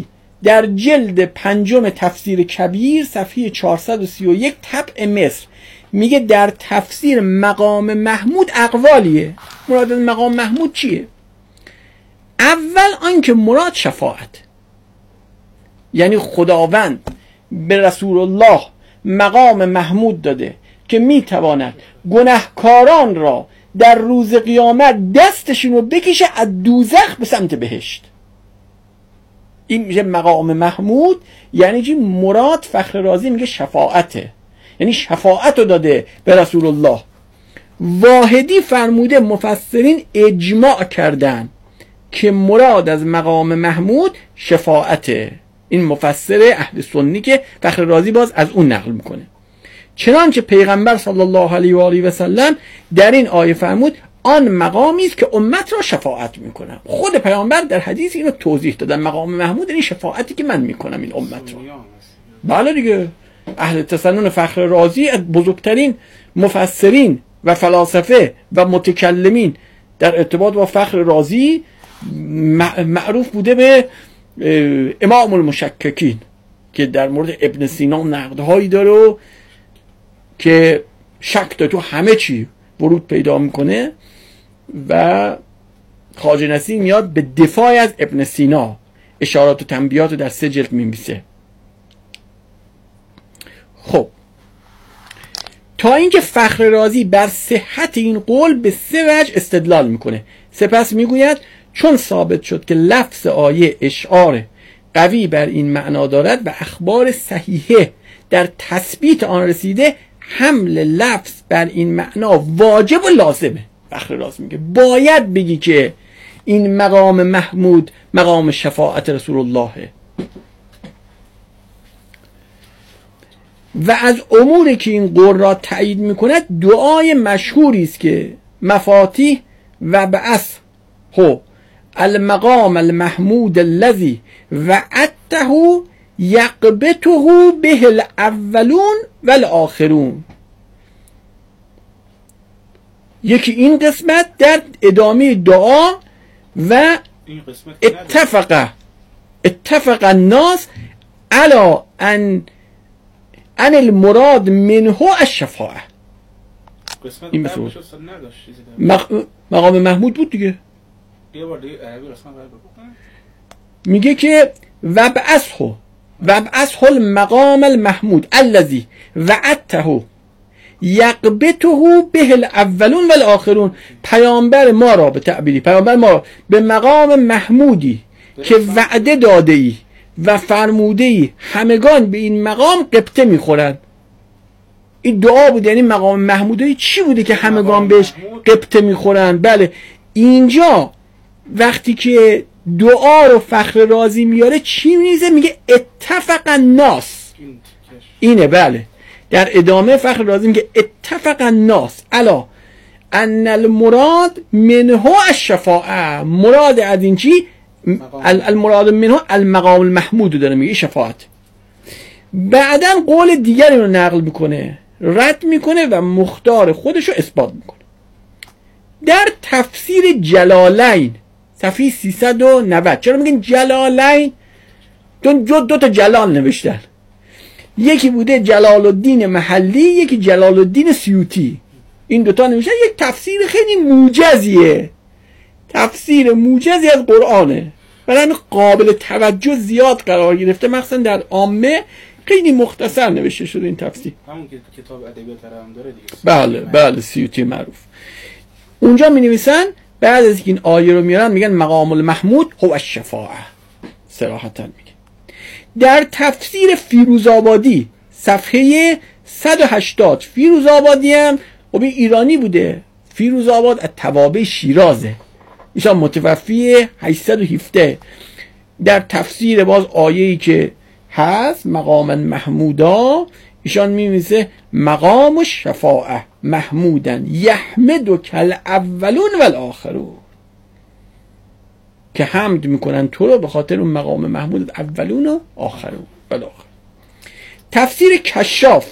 در جلد پنجم تفسیر کبیر صفحه چهارصد و سی و یک طبع مصر میگه در تفسیر مقام محمود اقوالیه. مراد مقام محمود چیه؟ اول آنکه مراد شفاعت، یعنی خداوند به رسول الله مقام محمود داده که میتواند گناهکاران را در روز قیامت دستشون رو بکشه از دوزخ به سمت بهشت. این میشه مقام محمود. یعنی چی؟ مراد فخر رازی میگه شفاعته، یعنی شفاعت رو داده به رسول الله. واحدی فرموده مفسرین اجماع کردن که مراد از مقام محمود شفاعته. این مفسر اهل سنی که فخر رازی باز از اون نقل میکنه. چنانچه پیغمبر صلی الله علیه و آله و سلم در این آیه فرمود آن مقامی است که امت را شفاعت میکنم. خود پیامبر در حدیث اینو توضیح دادن. مقام محمود این شفاعتی که من میکنم این امت را. بله دیگه، اهل تسنن فخر رازی از بزرگترین مفسرین و فلاسفه و متکلمین در ارتباط با فخر رازی معروف بوده به امام المشککین که در مورد ابن سینا نقدهایی داره که شک تو همه چی ورود پیدا میکنه و خواجه نصیر میاد به دفاع از ابن سینا اشارات و تنبیهات در سه جلد میمیسه. خب تا اینکه فخر رازی بر صحت این قول به سه وجه استدلال میکنه. سپس میگوید چون ثابت شد که لفظ آیه اشعار قوی بر این معنا دارد و اخبار صحیحه در تثبیت آن رسیده، حمل لفظ بر این معنا واجب و لازمه. فخر رازی میگه باید بگی که این مقام محمود مقام شفاعت رسول اللهه. و از اموری که این قول را تایید میکند دعای مشهوری است که مفاتیح و بعث هو المقام المحمود الذي وعدته یقبته به الاولون والآخرون. یکی این قسمت در ادامه دعا و اتفق اتفق الناس على ان ان المراد منه الشفاعه. این مثلا مقام محمود بود دیگه. میگه که وبعثه وبعثه المقام المحمود الذي وعدته یقبته به الاولون والآخرون. پیامبر ما را به تعبیری پیامبر ما را به مقام محمودی که وعده داده ای و فرموده ای همگان به این مقام قبطه میخورن. این دعا بود. یعنی مقام محمودی چی بوده که همگان بهش قبطه میخورن؟ بله، اینجا وقتی که دعا رو فخر رازی میاره چی میزه؟ میگه اتفق الناس. اینه بله. در ادامه فخر رازی میگه اتفق الناس علا ان المراد منه الشفاعه. مراد از این چی؟ المراد منه المقام المحمود داره میگه شفاعت. بعدن قول دیگری رو نقل میکنه، رد میکنه و مختار خودش رو اثبات میکنه. در تفسیر جلالین صفحه سیصد و نود. چرا میگن جلالین؟ چون دو, دو تا جلال نوشتن. یکی بوده جلال الدین محلی، یکی جلال الدین سیوطی. این دوتا نوشتن. یک تفسیر خیلی موجزیه، تفسیر موجزی از قرآنه، برای قابل توجه زیاد قرار گرفته، مخصوصا در عامه خیلی مختصر نوشته شده این تفسیر. همون که کتاب ادبیات هم داره دیگه. بله بله سیوطی معروف. اونجا می نویسن بعد از این آیه رو میارن میگن مقام المحمود هو الشفاعه. صراحتا میگه. در تفسیر فیروزآبادی صفحه صد و هشتاد، فیروزآبادی هم خب ایرانی بوده. فیروزآباد از توابع شیرازه، ایشان متوفی هشتصد و هفده. در تفسیر باز آیه‌ای که هست مقام محمودا ایشان می‌نویسه مقام الشفاعه محمودن یحمد کل اولون والآخرون، که حمد میکنن تو رو به خاطر اون مقام محمود اولون و آخرون والآخر. تفسیر کشاف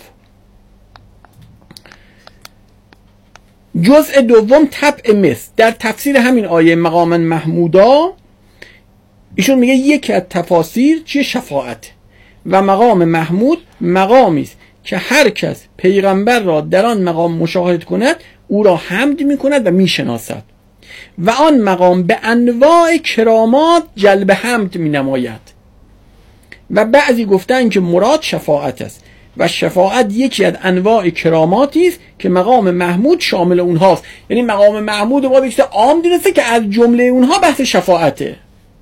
جزء دوم طبع مصر در تفسیر همین آیه مقام محمودا ایشون میگه یکی از تفاسیر چیه؟ شفاعت. و مقام محمود مقامی است که هر کس پیغمبر را در آن مقام مشاهده کند او را حمد میکند و میشناسد و آن مقام به انواع کرامات جلب حمد مینماید. و بعضی گفتن که مراد شفاعت است و شفاعت یکی از انواع کراماتی است که مقام محمود شامل اونهاست. یعنی مقام محمود ما بیشتر عام دونسته که از جمله اونها بحث شفاعته.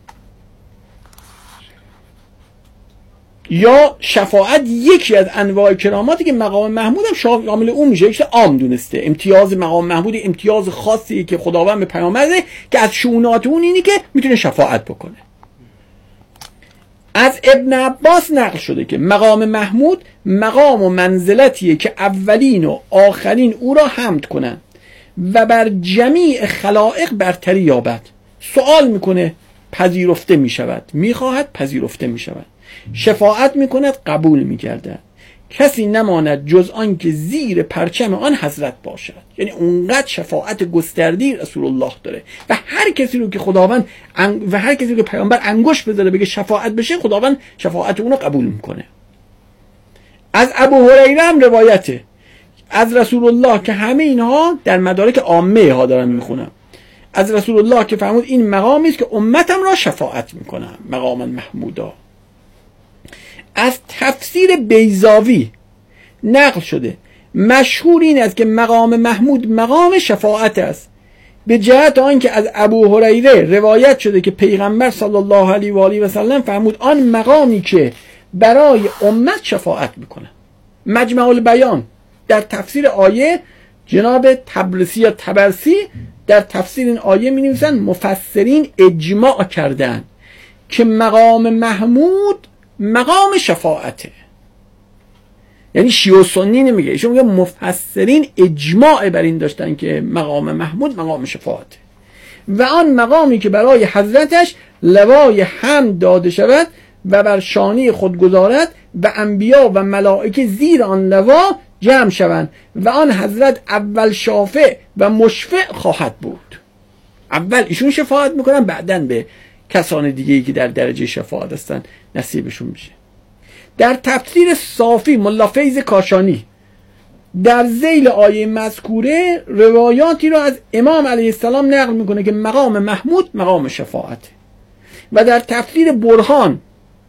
یا شفاعت یکی از انواع کراماتی که مقام محمود هم شامل اون میشه، یکی عام دونسته. امتیاز مقام محمود امتیاز خاصی که خداوند به پیامبر ده که از شؤونات اون اینی که میتونه شفاعت بکنه. از ابن عباس نقل شده که مقام محمود مقام و منزلتیه که اولین و آخرین او را حمد کنند و بر جمیع خلائق برتری یابد. سوال میکنه پذیرفته میشود، میخواهد پذیرفته میشود، شفاعت میکند قبول میگردد، کسی نماند جز آن که زیر پرچم آن حضرت باشد. یعنی اونقدر شفاعت گستردی رسول الله داره و هر کسی رو که خداوند و هر کسی رو که پیامبر انگشت بذاره بگه شفاعت بشه، خداوند شفاعت اون رو قبول میکنه. از ابو هریره هم روایته از رسول الله که همه اینها در مدارک عامه ها دارن میخونم، از رسول الله که فرمود این مقامی است که امتم را شفاعت میکنم، مقام محمودا. از تفسیر بیضاوی نقل شده مشهور این است که مقام محمود مقام شفاعت است، به جهت آنکه از ابو هریره روایت شده که پیغمبر صلی الله علیه و آله و سلم فرمود آن مقامی که برای امت شفاعت میکنه. مجمع البیان در تفسیر آیه جناب تبرسی یا تبرسی در تفسیر این آیه می نویسن مفسرین اجماع کردن که مقام محمود مقام شفاعته. یعنی شیعه و سنی نمیگه، ایشون میگه مفسرین اجماع بر این داشتن که مقام محمود مقام شفاعته و آن مقامی که برای حضرتش لوای حمد داده شود و بر شانه خود گذارد و انبیا و ملائکه زیر آن لوا جمع شوند و آن حضرت اول شافع و مشفع خواهد بود. اول ایشون شفاعت میکنن، بعدن به کسان دیگه‌ای که در درجه شفاعت هستن نصیبشون میشه. در تفسیر صافی ملا فیض کاشانی در ذیل آیه مذکوره روایاتی را از امام علیه السلام نقل میکنه که مقام محمود مقام شفاعته. و در تفسیر برهان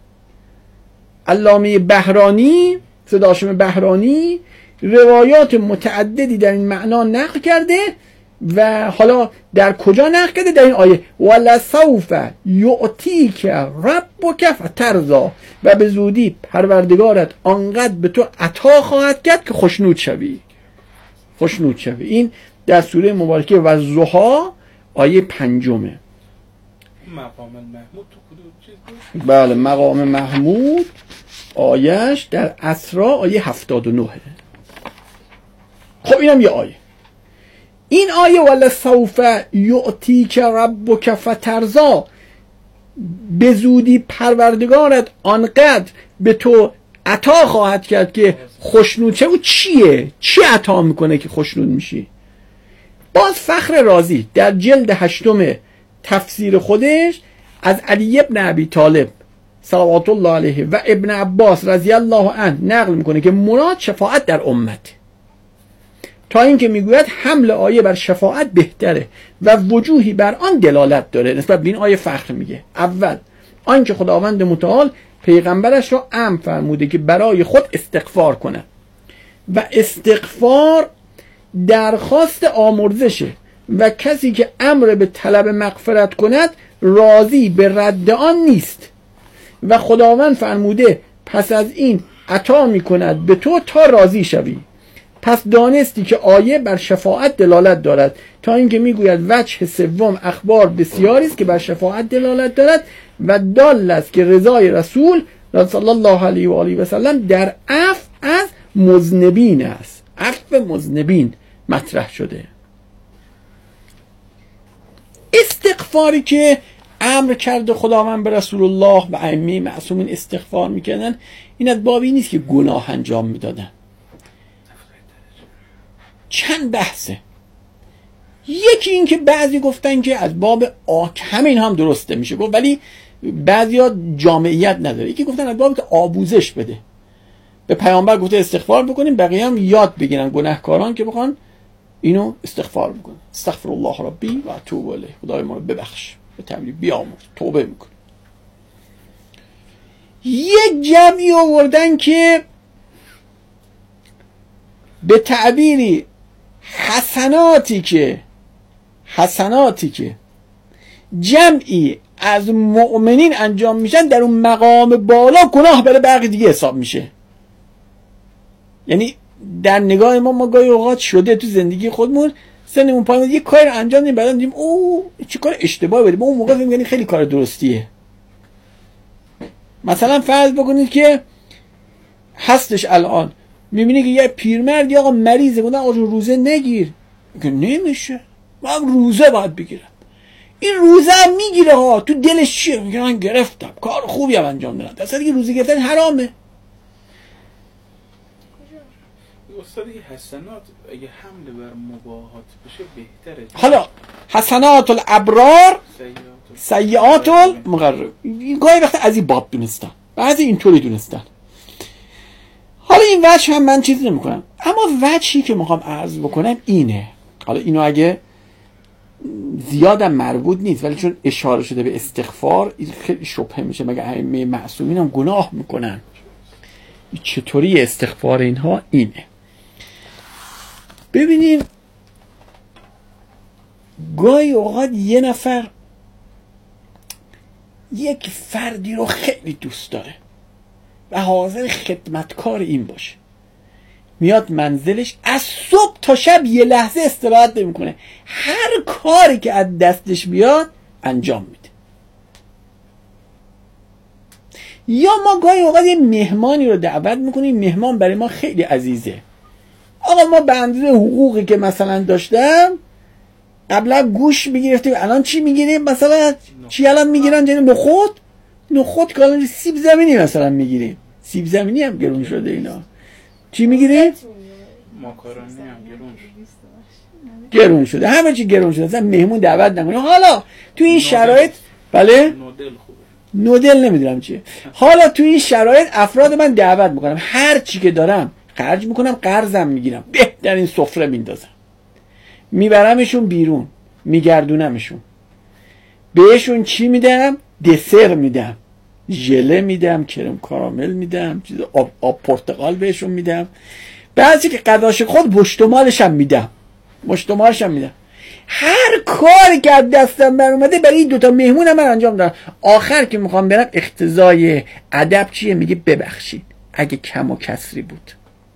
علامه بهرانی صداشم بهرانی روایات متعددی در این معنا نقل کرده و حالا در کجا نقل کرده؟ در این آیه ولسوف یعطیک ربک فترضی و به زودی پروردگارت آنقدر به تو عطا خواهد کرد که خوشنود شوی خوشنود شوی. این در سوره مبارکه والضحی آیه پنجمه. مقام محمود تو کدوم چیز بود؟ بله مقام محمود آیش در اسراء آیه هفتاد و نه. خب اینم یه آیه. این آیه ولسوف یعطیک ربک فترضی به زودی پروردگارت آنقدر به تو عطا خواهد کرد که خوشنود شوی. او چیه؟ چی عطا میکنه که خوشنود میشی؟ باز فخر رازی در جلد هشتم تفسیر خودش از علی ابن ابی طالب صلوات الله علیه و ابن عباس رضی الله عنه نقل میکنه که مراد شفاعت در امت، تا اینکه میگوید حمل آیه بر شفاعت بهتره و وجوهی بر آن دلالت داره. نسبت به این آیه فخر میگه. اول آنکه خداوند متعال پیغمبرش را امر فرموده که برای خود استغفار کنه و استغفار درخواست آمرزشه و کسی که امر به طلب مغفرت کند راضی به رد آن نیست و خداوند فرموده پس از این عطا میکند به تو تا راضی شوی. پس دانستی که آیه بر شفاعت دلالت دارد، تا اینکه میگوید وجه سوم اخبار بسیاری است که بر شفاعت دلالت دارد و دال است که رضای رسول صلی الله علیه و آله و سلم در عفو از مذنبین است. عفو مذنبین مطرح شده. استغفاری که امر کرده خداوند به رسول الله و ائمه معصومین استغفار میکردن، این از بابی نیست که گناه انجام میدادن. چند بحثه. یکی این که بعضی گفتن که از باب آک همین هم درسته میشه گفت، ولی بعضیا جامعیت نداره. یکی گفتن از باب آموزش بده، به پیامبر گفته استغفار بکنیم، بقیه هم یاد بگیرن گناهکاران که بخوان اینو استغفار بکنن. استغفر الله ربی و اتوب الیه، خدای ما رو ببخش، به تعبیر بیامرز، توبه میکنه. یک جمعی آوردن که به تعبیری حسناتی که حسناتی که جمعی از مؤمنین انجام میشن در اون مقام بالا گناه برای بقیه دیگه حساب میشه. یعنی در نگاه ما ما گاهی اوقات شده تو زندگی خودمون سنمون پایین یک کار انجام میدیم بعدا میگیم اوه چه کار اشتباهی بوده، اون موقع فکر می‌کنیم خیلی کار درستیه. مثلا فرض بکنید که هستش الان میبینی که یه پیرمردی آقا مریضه، گفتن آقا روزه نگیر، میگه نمیشه من روزه باید بگیرم. این روزه هم میگیره ها، تو دلش چیه؟ میگه من گرفتم، کار خوبی هم انجام دادم، در صورتی که روزه گرفتن حرامه. استاد این حسنات اگه حمله بر مباهات بشه بهتره. حالا حسنات الابرار سیئات المقرب، گاهی وقت از این باب دونستن، بعضی اینطوری دونستن. حالا این وجه هم من چیز نمی کنم، اما وجهی که میخوام عرض بکنم اینه، حالا اینو اگه زیادم مربوط نیست ولی چون اشاره شده به استغفار این خیلی شبهه میشه، مگه ائمه معصومین هم گناه میکنن؟ چطوری استغفار اینها؟ اینه ببینیم گاهی اوقات یه نفر یک فردی رو خیلی دوست داره و حاضر خدمتکار این باشه، میاد منزلش از صبح تا شب یه لحظه استراحت نمیکنه، هر کاری که از دستش بیاد انجام میده. یا ما گاهی اوقات یه مهمانی رو دعوت میکنیم، مهمان برای ما خیلی عزیزه، آقا ما به اندازه حقوقی که مثلا داشتم قبلا گوش میگرفتیم الان چی میگیریم؟ مثلا چی الان میگیرن؟ جنب نخود نخود که الان سیب زمینی مثلا میگیریم، سیب زمینی هم گرون شده اینا. چی میگیریم؟ ماکارونی هم گرون شده، گرون شده، همه چی گرون شده، اصلا مهمون دعوت نکنیم. حالا تو این شرایط بله نودل خوبه، نودل نمیدونم چیه. حالا تو این شرایط افراد من دعوت میکنم، هر چی که دارم خرج میکنم، قرضم میگیرم، بهترین سفره میندازم، میبرمشون بیرون، میگردونمشون، بهشون چی میدم؟ دسر میدم، ژله میدم، کرم کارامل میدم، چیز آب, آب پرتقال بهشون میدم، بعضی که قداش خود مشتمالش هم میدم، مشتمالش هم میدم. هر کاری که از دستم بر اومده برای این دوتا مهمونم من انجام دادم. آخر که میخوام برم اقتضای ادب چیه؟ میگه ببخشید اگه کم و کسری بود.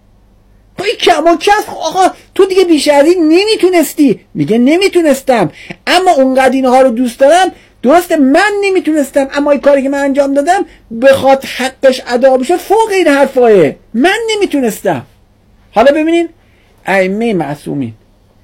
با این کم و کسر آقا تو دیگه بیش از این نمیتونستی. میگه نمیتونستم اما اونقدر اینها رو دوست دارم، درسته من نمیتونستم اما این کاری که من انجام دادم بخواد حقش ادا بشه فوق این حرفایه، من نمیتونستم. حالا ببینین ائمه معصومین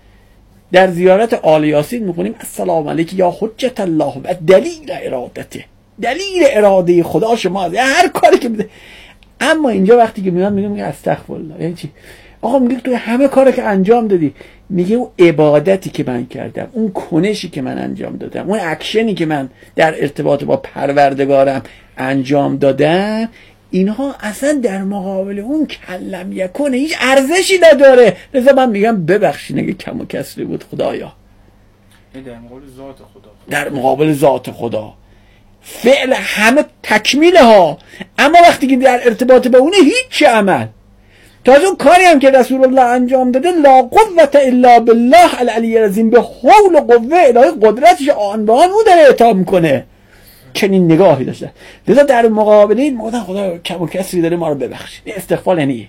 در زیارت آل یاسین میخونیم السلام علیک یا حجت الله و دلیل ارادته، دلیل اراده خدا شما از هر کاری که میده. اما اینجا وقتی که میاد میگه استغفرالله، یعنی چی؟ آقا میگه تو همه کاری که انجام دادی، میگه اون عبادتی که من کردم، اون کنشی که من انجام دادم، اون اکشنی که من در ارتباط با پروردگارم انجام دادم، اینها اصلا در مقابل اون کلم یکونه، هیچ ارزشی نداره. لذا من میگم ببخشید اگه کم و کسری بود خدایا. در مقابل ذات خدا، در مقابل ذات خدا فعل همه تکمیله ها، اما وقتی که در ارتباط با اونه هیچ عمل. تازه اون کاری هم که رسول الله انجام داده لا قوت الا بالله العلی العظیم، به حول و قوه الهی قدرتش آن به آن او داره اعطا میکنه. چنین نگاهی داشته. لذا در مقابل این موقع خدا کم و کسری داره ما رو ببخشید. این استغفار یعنی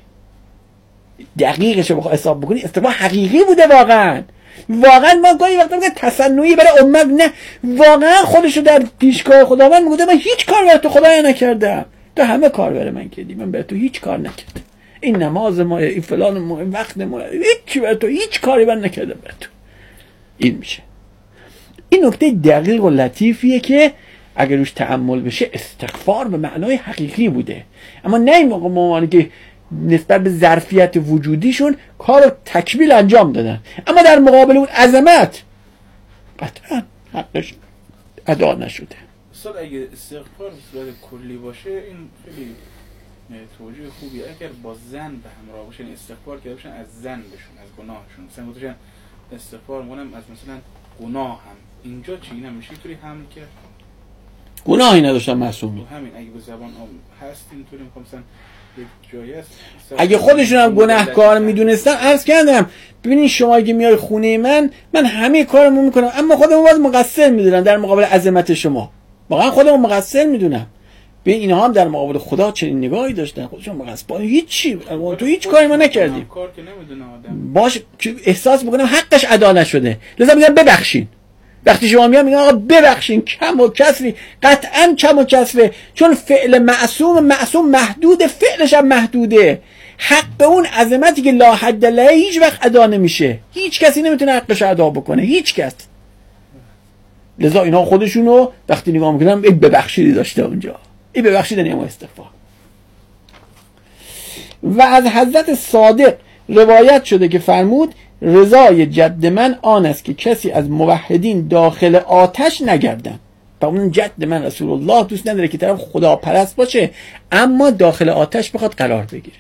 دقیقش رو بخواه حساب بکنی استغفار حقیقی بوده واقعا. واقعا ما گاهی وقتا میگه تصنعی برای امت، نه واقعا خودشو در پیشگاه خداوند میگه من هیچ کار برای تو خدایا نکردم، تو همه کار برای من کردی، من برای تو هیچ کار نکردم. این نماز ما، این فلان ما، این وقت ما، هیچ برای تو هیچ کاری من نکردم برای تو. این میشه. این نکته دقیق و لطیفیه که اگر روش تأمل بشه استغفار به معنای حقیقی بوده. اما نه این موقع مامانی که نسبت به ظرفیت وجودیشون کار تکمیل انجام دادن، اما در مقابل اون عظمت قطعا حقش ادا نشده. استاد اگه استغفار به صورت کلی باشه این خیلی توجیه خوبیه. اگر با زن به همراه باشن استغفار کرده باشن از زن بشون، از گناهشون، مثلا گفتن استغفار میکنم از مثلا گناه هم، اینجا چی اینم میشه اینطوری هم که گناهی نداشتن معصومی. همین اگه به زبان هست اینطوری میخوام مثلا یک جایی هست اگه خودشون هم گناهکار میدونستن، عرض کردم ببینید شما اگه میای خونه من من همه کارمو میکنم اما خودمو باید مقصر میدونم در مقابل عظمت شما، واقعا خودمو مقصر میدونم. به اینها هم در مقابل خدا چنین نگاهی داشتن، خودشون مقصر با هیچ چی، تو هیچ کاری ما نکردیم، کار که نمیدونه آدم باش احساس بکنم حقش ادا نشده لذا میگم ببخشین. وقتی شما میگم میگم آقا ببخشین، کم و کسری، قطعا کم و کسره، چون فعل معصوم معصوم محدود، فعلش هم محدوده. حق اون عظمتی که لا حد له هیچ وقت ادا نمیشه، هیچ کسی نمیتونه حقش ادا بکنه، هیچ کس. لذا اینا خودشونو وقتی نگاه میکنم این ببخشیدی داشته اونجا، این ببخشیدن اما استغفار. و از حضرت صادق روایت شده که فرمود رضای جد من آن است که کسی از موحدین داخل آتش نگردن. و اون جد من رسول الله دوست نداره که طرف خدا پرست باشه اما داخل آتش بخواد قرار بگیره.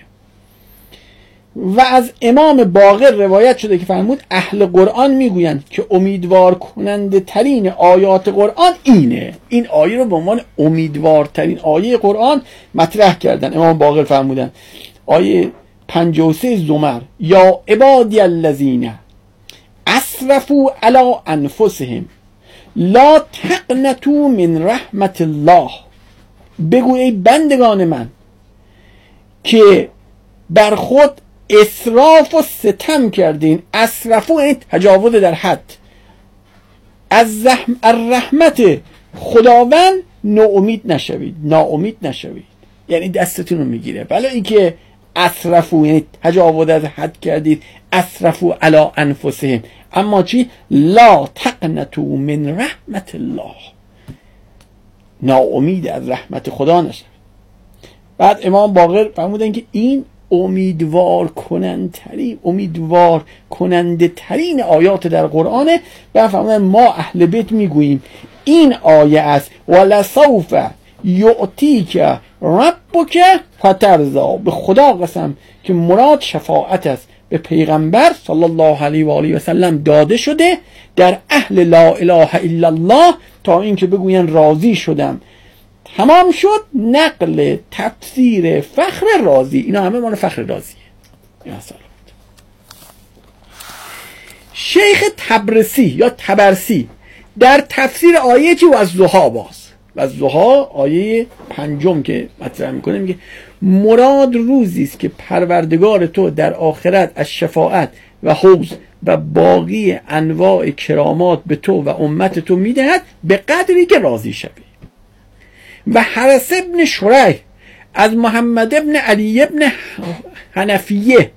و از امام باقر روایت شده که فرمود اهل قرآن میگویند که امیدوار کننده ترین آیات قرآن اینه. این آیه رو به عنوان امیدوارترین آیه قرآن مطرح کردن. امام باقر فرمودن آیه پنجاه و سه زمر یا عبادی الذین اسرفوا علی انفسهم لا تقنطوا من رحمت الله. بگو ای بندگان من که بر خود اسراف و ستم کردین. اسرفو این تجاوز در حد، از رحمت خداوند ناامید نشوید، ناامید نشوید یعنی دستتون رو میگیره. بله این که اسرفو یعنی تجاوز از حد کردید، اسرفو علی انفسهم، اما چی؟ لا تقنطوا من رحمت الله، ناامید از رحمت خدا نشوید. بعد امام باقر فرمودن که این امیدوار کننده ترین امیدوار کننده ترین آیات در قرآنه. و فرمودن ما اهل بیت میگوییم این آیه است ولسوف یعطیک ربک فترضا. به خدا قسم که مراد شفاعت است به پیغمبر صلی الله علیه و آله و سلم داده شده در اهل لا اله الا الله تا اینکه بگوین راضی شدم. تمام شد. نقل تفسیر فخر رازی، اینا همه مال فخر رازیه. شیخ تبرسی یا تبرسی در تفسیر آیه چی و از ضحی باز و از ضحی آیه پنجم که مطرح میکنه میگه مراد روزی است که پروردگار تو در آخرت از شفاعت و حوض و باقی انواع کرامات به تو و امت تو میدهد به قدری که راضی شوی. و حرس ابن شریح از محمد ابن علی ابن حنفیه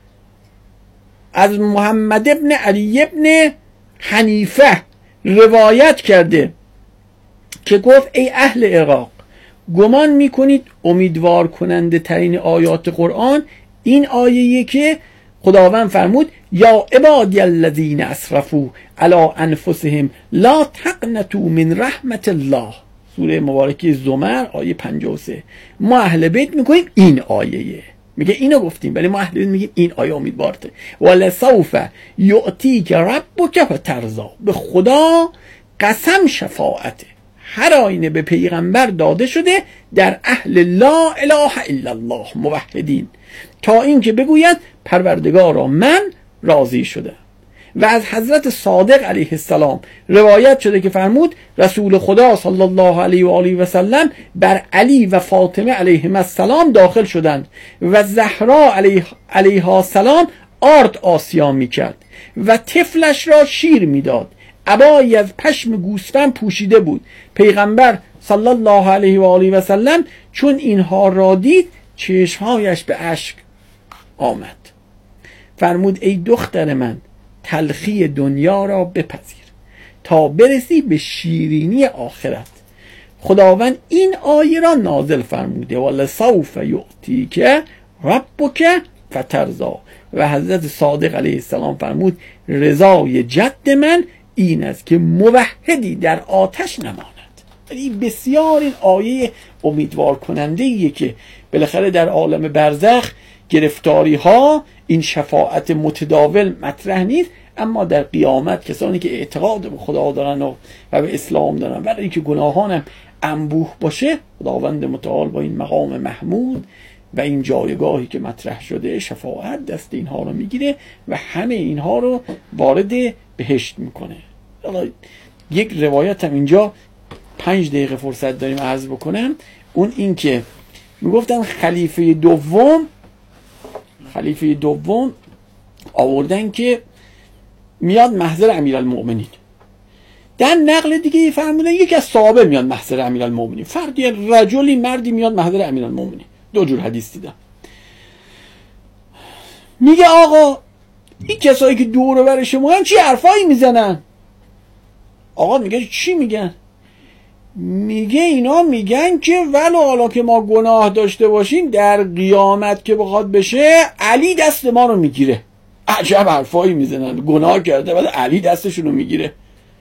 از محمد ابن علی ابن حنیفه روایت کرده که گفت ای اهل عراق گمان میکنید امیدوار کننده ترین آیات قرآن این آیه که خداوند فرمود یا عبادی الذین اسرفوا علی انفسهم لا تقنطوا من رحمت الله، سوره مبارکه زمر آیه پنجاه و سه. ما اهل بیت میگیم این آیه، میگه اینو گفتیم ولی ما اهل بیت میگیم این آیه امیدوارته. ولسوف یعطیک ربک فترضا. به خدا قسم شفاعته هر آینه به پیغمبر داده شده در اهل لا اله الا الله موحدین تا اینکه بگوید پروردگارا من راضی شده. و از حضرت صادق علیه السلام روایت شده که فرمود رسول خدا صلی الله علیه و آله و سلم بر علی و فاطمه علیهم السلام داخل شدند و زهرا علیه علیها السلام آرد آسیا میکرد و طفلش را شیر میداد. عبایی از پشم گوسفند پوشیده بود. پیغمبر صلی الله علیه و آله و سلم چون اینها را دید چشمهایش به اشک آمد. فرمود ای دختر من تلخی دنیا را بپذیر تا برسی به شیرینی آخرت. خداوند این آیه را نازل فرموده ولسوف یعطیک ربک فترضا. و حضرت صادق علیه السلام فرمود رضای جد من این است که موحدی در آتش نماند. این بسیار این آیه امیدوار کننده ایه که بالاخره در عالم برزخ گرفتاری ها این شفاعت متداول مطرح نیست، اما در قیامت کسانی که اعتقاد به خدا دارن و, و به اسلام دارن ولی اینکه گناهانم انبوه باشه، خداوند متعال با این مقام محمود و این جایگاهی که مطرح شده شفاعت دست اینها رو میگیره و همه اینها رو وارد بهشت میکنه. یک روایت هم اینجا پنج دقیقه فرصت داریم عرض بکنم، اون این که میگفتن خلیفه دوم خلیفه دوم آوردن که میاد محضر امیرالمؤمنین. در نقل دیگه فرمودن یکی از صحابه میاد محضر امیرالمؤمنین، فردی رجلی مردی میاد محضر امیرالمؤمنین. دو جور حدیث دیدم. میگه آقا این کسایی که دور و بر شما چی حرفایی میزنن؟ آقا میگه چی میگن؟ میگه اینا میگن که ولو حالا که ما گناه داشته باشیم در قیامت که بخواد بشه علی دست ما رو میگیره. عجب حرفایی میزنن، گناه کرده بعد علی دستشون رو میگیره.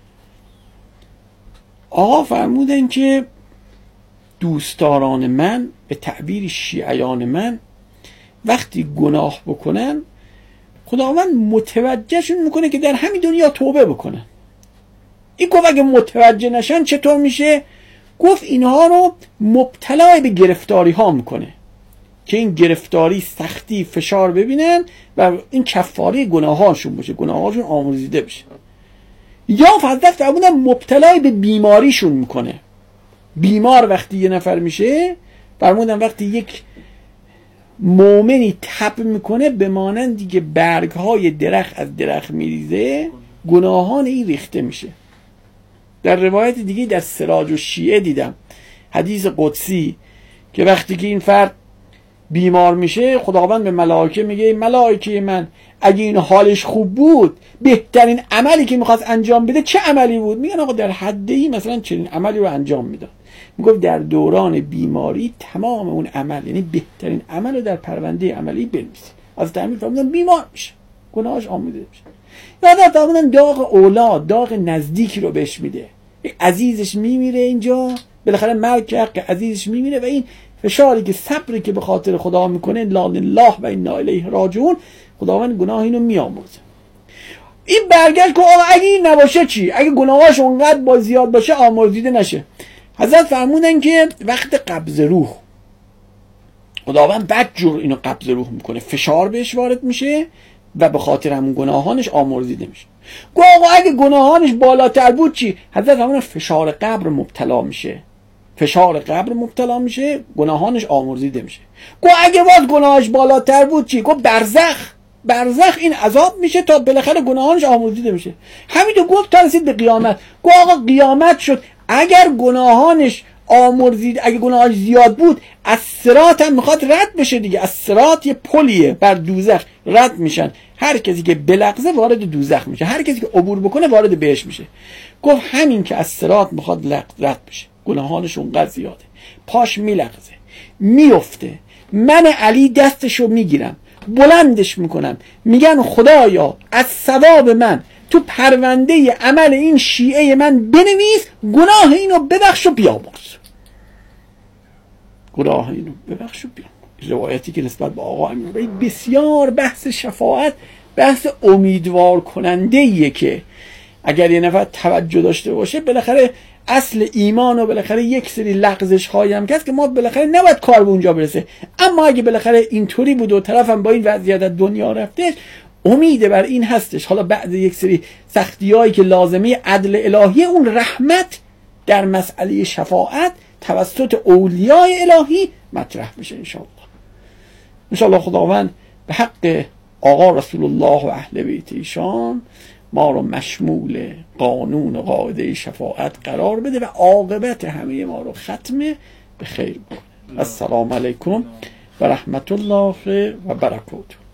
آقا فرمودن که دوستداران من به تعبیر شیعیان من وقتی گناه بکنن خداوند متوجهشون میکنه که در همین دنیا توبه بکنن. این گفت اگه متوجه نشن چطور میشه؟ گفت اینها رو مبتلا به گرفتاری ها میکنه که این گرفتاری سختی فشار ببینن و این کفاره گناهاشون باشه، گناهاشون آمرزیده بشه. یا فضلت فرمودن مبتلا به بیماریشون میکنه. بیمار وقتی یه نفر میشه، فرمودن وقتی یک مؤمنی تب میکنه به مانندی که برگ های درخت از درخت میریزه گناهان این ریخته میشه. در روایت دیگه در سراج و شیعه دیدم حدیث قدسی که وقتی که این فرد بیمار میشه خداوند به ملائکه میگه ملائکه من اگه این حالش خوب بود بهترین عملی که میخواست انجام بده چه عملی بود؟ میگن آقا در حدی مثلا چنین عملی رو انجام میداد. میگفت در دوران بیماری تمام اون عمل یعنی بهترین عمل رو در پرونده عملی بنویسید. از تعمیر فرمودن بیمار میشه گناهش آموزه میشه. یادت فرمودن داغ اولاد داغ نزدیکی رو بهش میده، عزیزش میمیره اینجا بالاخره مرگ که حق عزیزش میمیره و این فشاری که صبری که به خاطر خدا میکنه لا لله و انا الیه راجعون خداوند گناه اینو میآمرزه. این برگشت که آقا اگه این نباشه چی؟ اگه گناهاش اونقدر با زیاد باشه آمرزیده نشه. حضرت فرمودن که وقت قبض روح خداوند بد جور اینو قبض روح میکنه، فشار بهش وارد میشه و به خاطر همون گناهانش آمرزیده میشه. گو آقا اگه گناهانش بالاتر بود چی؟ حضرت فرمودن فشار قبر مبتلا میشه، فشار قبر مبتلا میشه گناهانش آمرزیده میشه. گو اگه باز گناهش بالاتر بود چی؟ گو برزخ برزخ این عذاب میشه تا بالاخره گناهانش آمرزیده میشه. همین رو گفت تا رسید به قیامت. گو آقا قیامت شد اگر گناهانش آمرزید اگه گناهش زیاد بود از صراط هم میخواد رد بشه دیگه. از صراط یه پلیه بر دوزخ رد میشن، هر کسی که بلغزه وارد دوزخ میشه، هر کسی که عبور بکنه وارد بهشت میشه. گفت همین که از صراط میخواد رد بشه گناهانش اونقدر زیاده پاش میلغزه میفته، من علی دستشو میگیرم بلندش میکنم میگن خدایا از ثواب من تو پرونده عمل این شیعه من بنویس، گناه اینو ببخش و بیامرز، گناه اینو ببخش و بیامرز. روایتی که نسبت به آقا امیر بسیار بحث شفاعت بحث امیدوار کننده ایه که اگر یه نفر توجه داشته باشه بالاخره اصل ایمان و بالاخره یک سری لغزش هایی هم هست که ما بالاخره نباید کار به اونجا برسه، اما اگه بالاخره اینطوری بود و طرفم با این وضعیت از دنیا رفته امید بر این هستش حالا بعد یک سری سختی هایی که لازمه عدل الهی اون رحمت در مسئله شفاعت توسط اولیای الهی مطرح بشه انشاءالله. انشاءالله خداوند به حق آقا رسول الله و اهل بیت ایشان ما رو مشمول قانون و قاعده شفاعت قرار بده و عاقبت همه ما رو ختم به خیر بکنه. السلام علیکم و رحمت الله و برکاته.